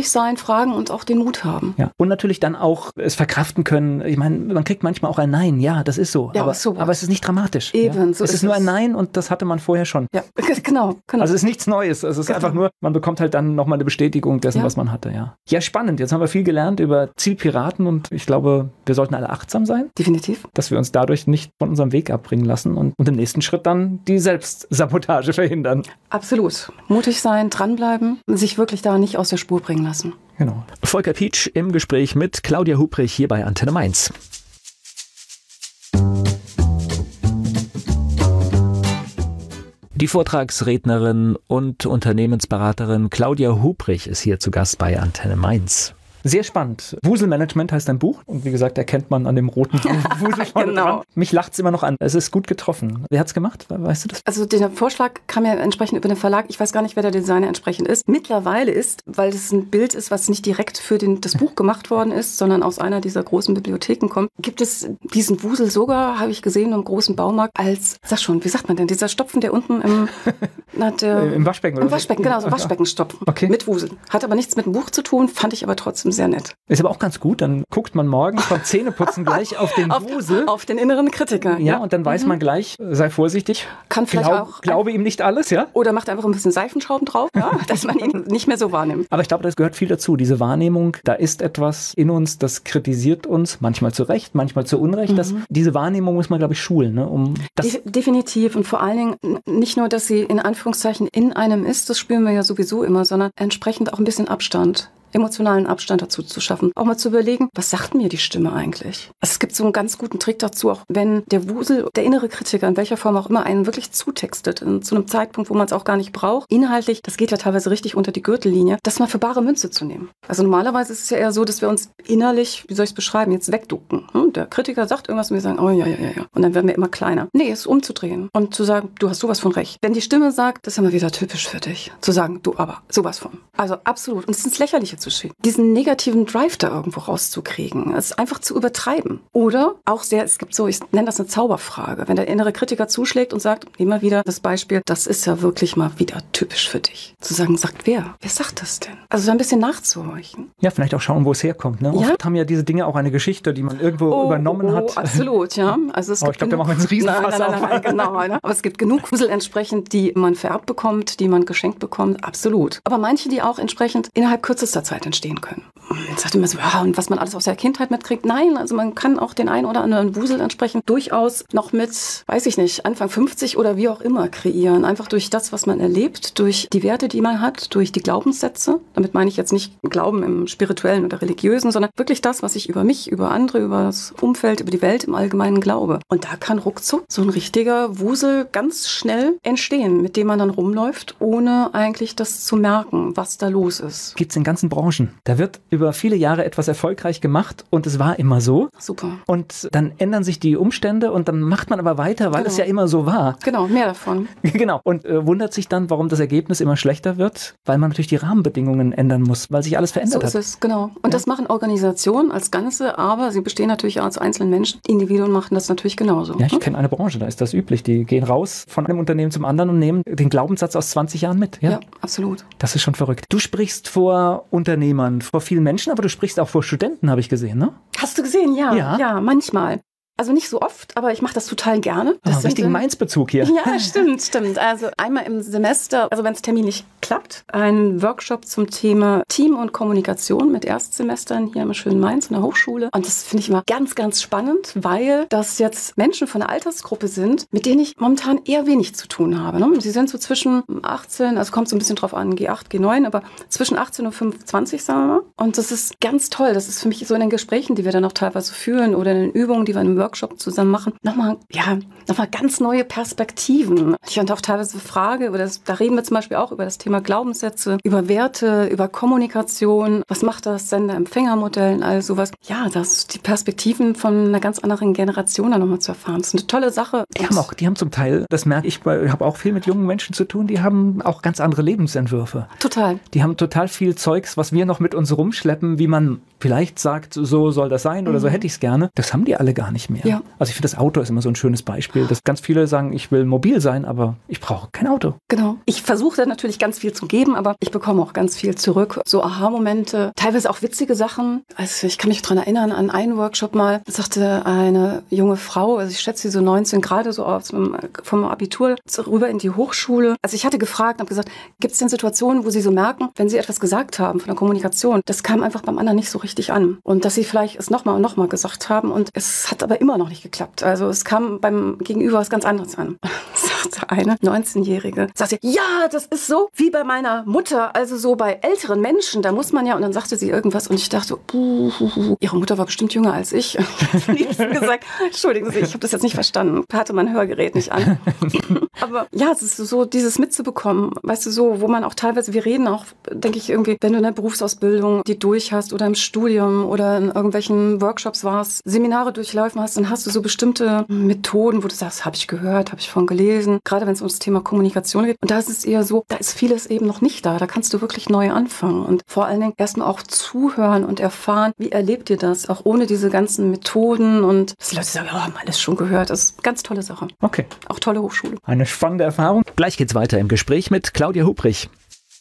mutig sein, fragen und auch den Mut haben. Ja. Und natürlich dann auch es verkraften können. Ich meine, man kriegt manchmal auch ein Nein. Ja, das ist so. Ja, aber es ist nicht dramatisch. Eben, so es ist nur ein Nein und das hatte man vorher schon. Ja, genau. Also es ist nichts Neues. Es ist einfach nur, man bekommt halt dann nochmal eine Bestätigung dessen, was man hatte. Ja. Ja, spannend. Jetzt haben wir viel gelernt über Zielpiraten und ich glaube, wir sollten alle achtsam sein. Definitiv. Dass wir uns dadurch nicht von unserem Weg abbringen lassen und im nächsten Schritt dann die Selbstsabotage verhindern. Absolut. Mutig sein, dranbleiben, sich wirklich da nicht aus der Spur bringen lassen. Genau. Volker Pietsch im Gespräch mit Claudia Hubrich hier bei Antenne Mainz. Die Vortragsrednerin und Unternehmensberaterin Claudia Hubrich ist hier zu Gast bei Antenne Mainz. Sehr spannend. Wuselmanagement heißt ein Buch und wie gesagt, erkennt man an dem roten Wusel vorne dran. Mich lacht es immer noch an. Es ist gut getroffen. Wer hat es gemacht? Weißt du das? Also der Vorschlag kam ja entsprechend über den Verlag. Ich weiß gar nicht, wer der Designer entsprechend ist. Mittlerweile ist, weil es ein Bild ist, was nicht direkt für das Buch gemacht worden ist, sondern aus einer dieser großen Bibliotheken kommt, gibt es diesen Wusel sogar, habe ich gesehen, im großen Baumarkt als, sag schon, wie sagt man denn, dieser Stopfen, der unten im Waschbecken. Im Waschbecken, genau, so Waschbeckenstopfen. Okay. Mit Wusel. Hat aber nichts mit dem Buch zu tun, fand ich aber trotzdem sehr nett. Ist aber auch ganz gut, dann guckt man morgen beim Zähneputzen gleich auf den Wusel. Auf den inneren Kritiker. Ja, und dann weiß man gleich, sei vorsichtig. Kann vielleicht auch. Glaube ihm nicht alles, ja? Oder macht einfach ein bisschen Seifenschrauben drauf, ja, dass man ihn nicht mehr so wahrnimmt. Aber ich glaube, das gehört viel dazu, diese Wahrnehmung. Da ist etwas in uns, das kritisiert uns, manchmal zu Recht, manchmal zu Unrecht. Diese Wahrnehmung muss man, glaube ich, schulen. Ne, Definitiv. Und vor allen Dingen nicht nur, dass sie in Anführungszeichen in einem ist, das spüren wir ja sowieso immer, sondern entsprechend auch ein bisschen Abstand. Emotionalen Abstand dazu zu schaffen. Auch mal zu überlegen, was sagt mir die Stimme eigentlich? Also es gibt so einen ganz guten Trick dazu, auch wenn der Wusel, der innere Kritiker, in welcher Form auch immer, einen wirklich zutextet, zu einem Zeitpunkt, wo man es auch gar nicht braucht. Inhaltlich, das geht ja teilweise richtig unter die Gürtellinie, das mal für bare Münze zu nehmen. Also normalerweise ist es ja eher so, dass wir uns innerlich, wie soll ich es beschreiben, jetzt wegducken. Der Kritiker sagt irgendwas und wir sagen, oh ja. Und dann werden wir immer kleiner. Nee, es umzudrehen und zu sagen, du hast sowas von recht. Wenn die Stimme sagt, das ist immer wieder typisch für dich. Zu sagen, du aber, sowas von. Also absolut. Und es ist ins Lächerliche zu schieben. Diesen negativen Drive da irgendwo rauszukriegen, es einfach zu übertreiben. Oder auch es gibt so, ich nenne das eine Zauberfrage, wenn der innere Kritiker zuschlägt und sagt, immer wieder das Beispiel, das ist ja wirklich mal wieder typisch für dich. Zu sagen, sagt wer? Wer sagt das denn? Also da ein bisschen nachzuhorchen. Ja, vielleicht auch schauen, wo es herkommt. Ne? Ja? Oft haben ja diese Dinge auch eine Geschichte, die man irgendwo übernommen hat. Absolut, ja. Also es ich glaube, da machen wir einen Riesenfass auf. Nein, genau. Aber es gibt genug Wusel entsprechend, die man vererbt bekommt, die man geschenkt bekommt. Absolut. Aber manche, die auch entsprechend innerhalb kürzester Zeit entstehen können. Jetzt sagt man so, ja, und was man alles aus der Kindheit mitkriegt. Nein, also man kann auch den einen oder anderen Wusel entsprechend durchaus noch mit, weiß ich nicht, Anfang 50 oder wie auch immer kreieren. Einfach durch das, was man erlebt, durch die Werte, die man hat, durch die Glaubenssätze. Damit meine ich jetzt nicht Glauben im spirituellen oder religiösen, sondern wirklich das, was ich über mich, über andere, über das Umfeld, über die Welt im Allgemeinen glaube. Und da kann ruckzuck so ein richtiger Wusel ganz schnell entstehen, mit dem man dann rumläuft, ohne eigentlich das zu merken, was da los ist. Gibt es in ganzen Branchen. Da wird über viele Jahre etwas erfolgreich gemacht und es war immer so. Super. Und dann ändern sich die Umstände und dann macht man aber weiter, weil es ja immer so war. Genau, mehr davon. Genau. Und wundert sich dann, warum das Ergebnis immer schlechter wird, weil man natürlich die Rahmenbedingungen ändern muss, weil sich alles verändert hat. So ist es, genau. Und das machen Organisationen als Ganze, aber sie bestehen natürlich auch aus einzelnen Menschen. Individuen machen das natürlich genauso. Ja, ich kenne eine Branche, da ist das üblich. Die gehen raus von einem Unternehmen zum anderen und nehmen den Glaubenssatz aus 20 Jahren mit. Ja, absolut. Das ist schon verrückt. Du sprichst vor Unternehmern, vor vielen Menschen, aber du sprichst auch vor Studenten, habe ich gesehen, ne? Hast du gesehen? Ja, manchmal. Also nicht so oft, aber ich mache das total gerne. Das richtigen Mainz-Bezug hier. Ja, stimmt. Also einmal im Semester, also wenn es terminlich klappt, ein Workshop zum Thema Team und Kommunikation mit Erstsemestern hier im schönen Mainz in der Hochschule. Und das finde ich immer ganz, ganz spannend, weil das jetzt Menschen von der Altersgruppe sind, mit denen ich momentan eher wenig zu tun habe. Ne? Sie sind so zwischen 18, also kommt so ein bisschen drauf an, G8, G9, aber zwischen 18 und 25, sagen wir mal. Und das ist ganz toll. Das ist für mich so in den Gesprächen, die wir dann auch teilweise führen oder in den Übungen, die wir im Workshop zusammen machen, nochmal ganz neue Perspektiven. Ich dann auch teilweise frage, da reden wir zum Beispiel auch über das Thema Glaubenssätze, über Werte, über Kommunikation. Was macht das Sender-Empfänger-Modell und all sowas? Ja, das die Perspektiven von einer ganz anderen Generation dann nochmal zu erfahren. Das ist eine tolle Sache. Die haben zum Teil, das merke ich, ich habe auch viel mit jungen Menschen zu tun, die haben auch ganz andere Lebensentwürfe. Total. Die haben total viel Zeugs, was wir noch mit uns rumschleppen, wie man vielleicht sagt, so soll das sein oder so hätte ich es gerne. Das haben die alle gar nicht mehr. mehr. Ja. Also ich finde, das Auto ist immer so ein schönes Beispiel, dass ganz viele sagen, ich will mobil sein, aber ich brauche kein Auto. Genau. Ich versuche da natürlich ganz viel zu geben, aber ich bekomme auch ganz viel zurück. So Aha-Momente, teilweise auch witzige Sachen. Also ich kann mich daran erinnern, an einen Workshop mal, sagte eine junge Frau, also ich schätze sie so 19, gerade so vom Abitur rüber in die Hochschule. Also ich hatte gefragt und habe gesagt, gibt es denn Situationen, wo Sie so merken, wenn Sie etwas gesagt haben von der Kommunikation, das kam einfach beim anderen nicht so richtig an. Und dass Sie vielleicht es nochmal und nochmal gesagt haben und es hat aber immer noch nicht geklappt. Also es kam beim Gegenüber was ganz anderes an. Sagte eine 19-Jährige, sagte, ja, das ist so wie bei meiner Mutter, also so bei älteren Menschen, da muss man ja, und dann sagte sie irgendwas und ich dachte, ihre Mutter war bestimmt jünger als ich. Ich habe gesagt, entschuldigen Sie, ich habe das jetzt nicht verstanden. Da hatte mein Hörgerät nicht an. Aber ja, es ist so, dieses mitzubekommen, weißt du, so, wo man auch teilweise, wir reden auch, denke ich irgendwie, wenn du in der Berufsausbildung die durch hast oder im Studium oder in irgendwelchen Workshops warst, Seminare durchlaufen hast, dann hast du so bestimmte Methoden, wo du sagst, habe ich gehört, habe ich von gelesen, gerade wenn es ums Thema Kommunikation geht. Und da ist es eher so, da ist vieles eben noch nicht da, da kannst du wirklich neu anfangen und vor allen Dingen erstmal auch zuhören und erfahren, wie erlebt ihr das, auch ohne diese ganzen Methoden und dass die Leute sagen, ja, haben alles schon gehört, das ist eine ganz tolle Sache. Okay. Auch tolle Hochschule. Eine spannende Erfahrung. Gleich geht's weiter im Gespräch mit Claudia Hubrich.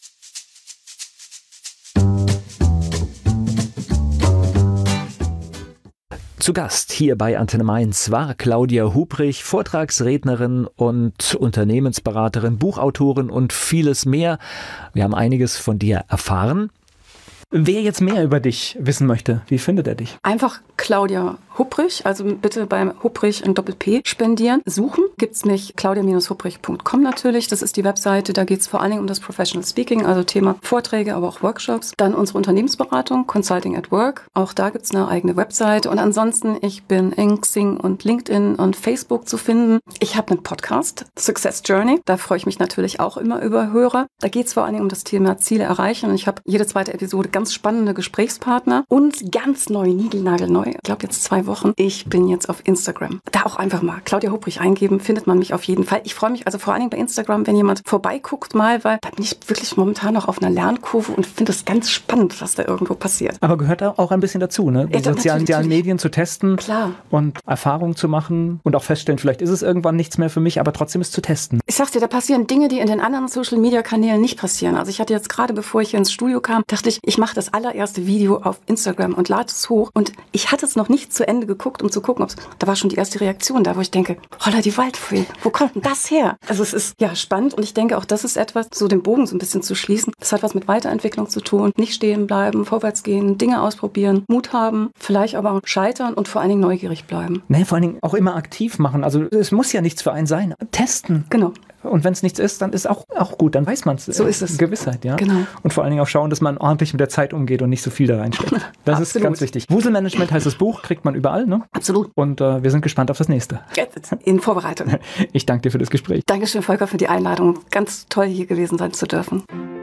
Zu Gast hier bei Antenne Mainz war Claudia Hubrich, Vortragsrednerin und Unternehmensberaterin, Buchautorin und vieles mehr. Wir haben einiges von dir erfahren. Wer jetzt mehr über dich wissen möchte, wie findet er dich? Einfach Claudia Hubrich, also bitte beim Hubrich in Doppel-P spendieren. Suchen gibt's mich claudia-hubrich.com natürlich. Das ist die Webseite, da geht's vor allen Dingen um das Professional Speaking, also Thema Vorträge, aber auch Workshops. Dann unsere Unternehmensberatung, Consulting at Work. Auch da gibt's eine eigene Webseite. Und ansonsten, ich bin in Xing und LinkedIn und Facebook zu finden. Ich habe einen Podcast, Success Journey. Da freue ich mich natürlich auch immer über Hörer. Da geht's vor allen Dingen um das Thema Ziele erreichen. Und ich habe jede zweite Episode ganz spannende Gesprächspartner und ganz neu, niegelnagelneu. Ich glaube jetzt 2 Wochen. Ich bin jetzt auf Instagram. Da auch einfach mal Claudia Hubrich eingeben, findet man mich auf jeden Fall. Ich freue mich also vor allen Dingen bei Instagram, wenn jemand vorbeiguckt mal, weil da bin ich wirklich momentan noch auf einer Lernkurve und finde es ganz spannend, was da irgendwo passiert. Aber gehört auch ein bisschen dazu, ne? Die sozialen Medien zu testen. Klar. Und Erfahrungen zu machen und auch feststellen, vielleicht ist es irgendwann nichts mehr für mich, aber trotzdem es zu testen. Ich sag dir, da passieren Dinge, die in den anderen Social-Media-Kanälen nicht passieren. Also ich hatte jetzt gerade, bevor ich hier ins Studio kam, dachte ich mache das allererste Video auf Instagram und lade es hoch und ich hatte es noch nicht zu Ende geguckt, um zu gucken, da war schon die erste Reaktion da, wo ich denke, holla die Waldfee, wo kommt denn das her? Also es ist ja spannend und ich denke auch, das ist etwas, so den Bogen so ein bisschen zu schließen. Das hat was mit Weiterentwicklung zu tun, nicht stehen bleiben, vorwärts gehen, Dinge ausprobieren, Mut haben, vielleicht aber scheitern und vor allen Dingen neugierig bleiben. Nee, vor allen Dingen auch immer aktiv machen. Also es muss ja nichts für einen sein. Testen. Genau. Und wenn es nichts ist, dann ist auch gut, dann weiß man es. So ist es. Gewissheit, ja. Genau. Und vor allen Dingen auch schauen, dass man ordentlich mit der Zeit umgeht und nicht so viel da reinsteckt. Das ist ganz wichtig. Wuselmanagement heißt das Buch, kriegt man überall, ne? Absolut. Und wir sind gespannt auf das nächste. In Vorbereitung. Ich danke dir für das Gespräch. Dankeschön, Volker, für die Einladung. Ganz toll, hier gewesen sein zu dürfen.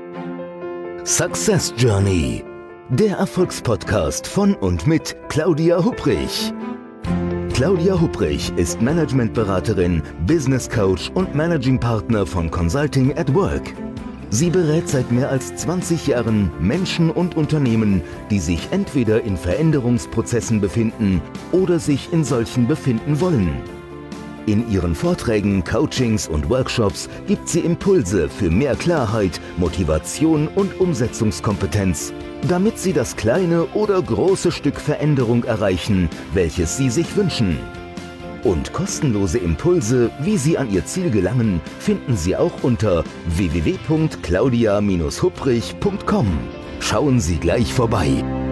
Success Journey, der Erfolgspodcast von und mit Claudia Hubrich. Claudia Hubrich ist Managementberaterin, Business Coach und Managing Partner von Consulting at Work. Sie berät seit mehr als 20 Jahren Menschen und Unternehmen, die sich entweder in Veränderungsprozessen befinden oder sich in solchen befinden wollen. In ihren Vorträgen, Coachings und Workshops gibt sie Impulse für mehr Klarheit, Motivation und Umsetzungskompetenz, damit sie das kleine oder große Stück Veränderung erreichen, welches sie sich wünschen. Und kostenlose Impulse, wie sie an ihr Ziel gelangen, finden Sie auch unter www.claudia-hubrich.com. Schauen Sie gleich vorbei.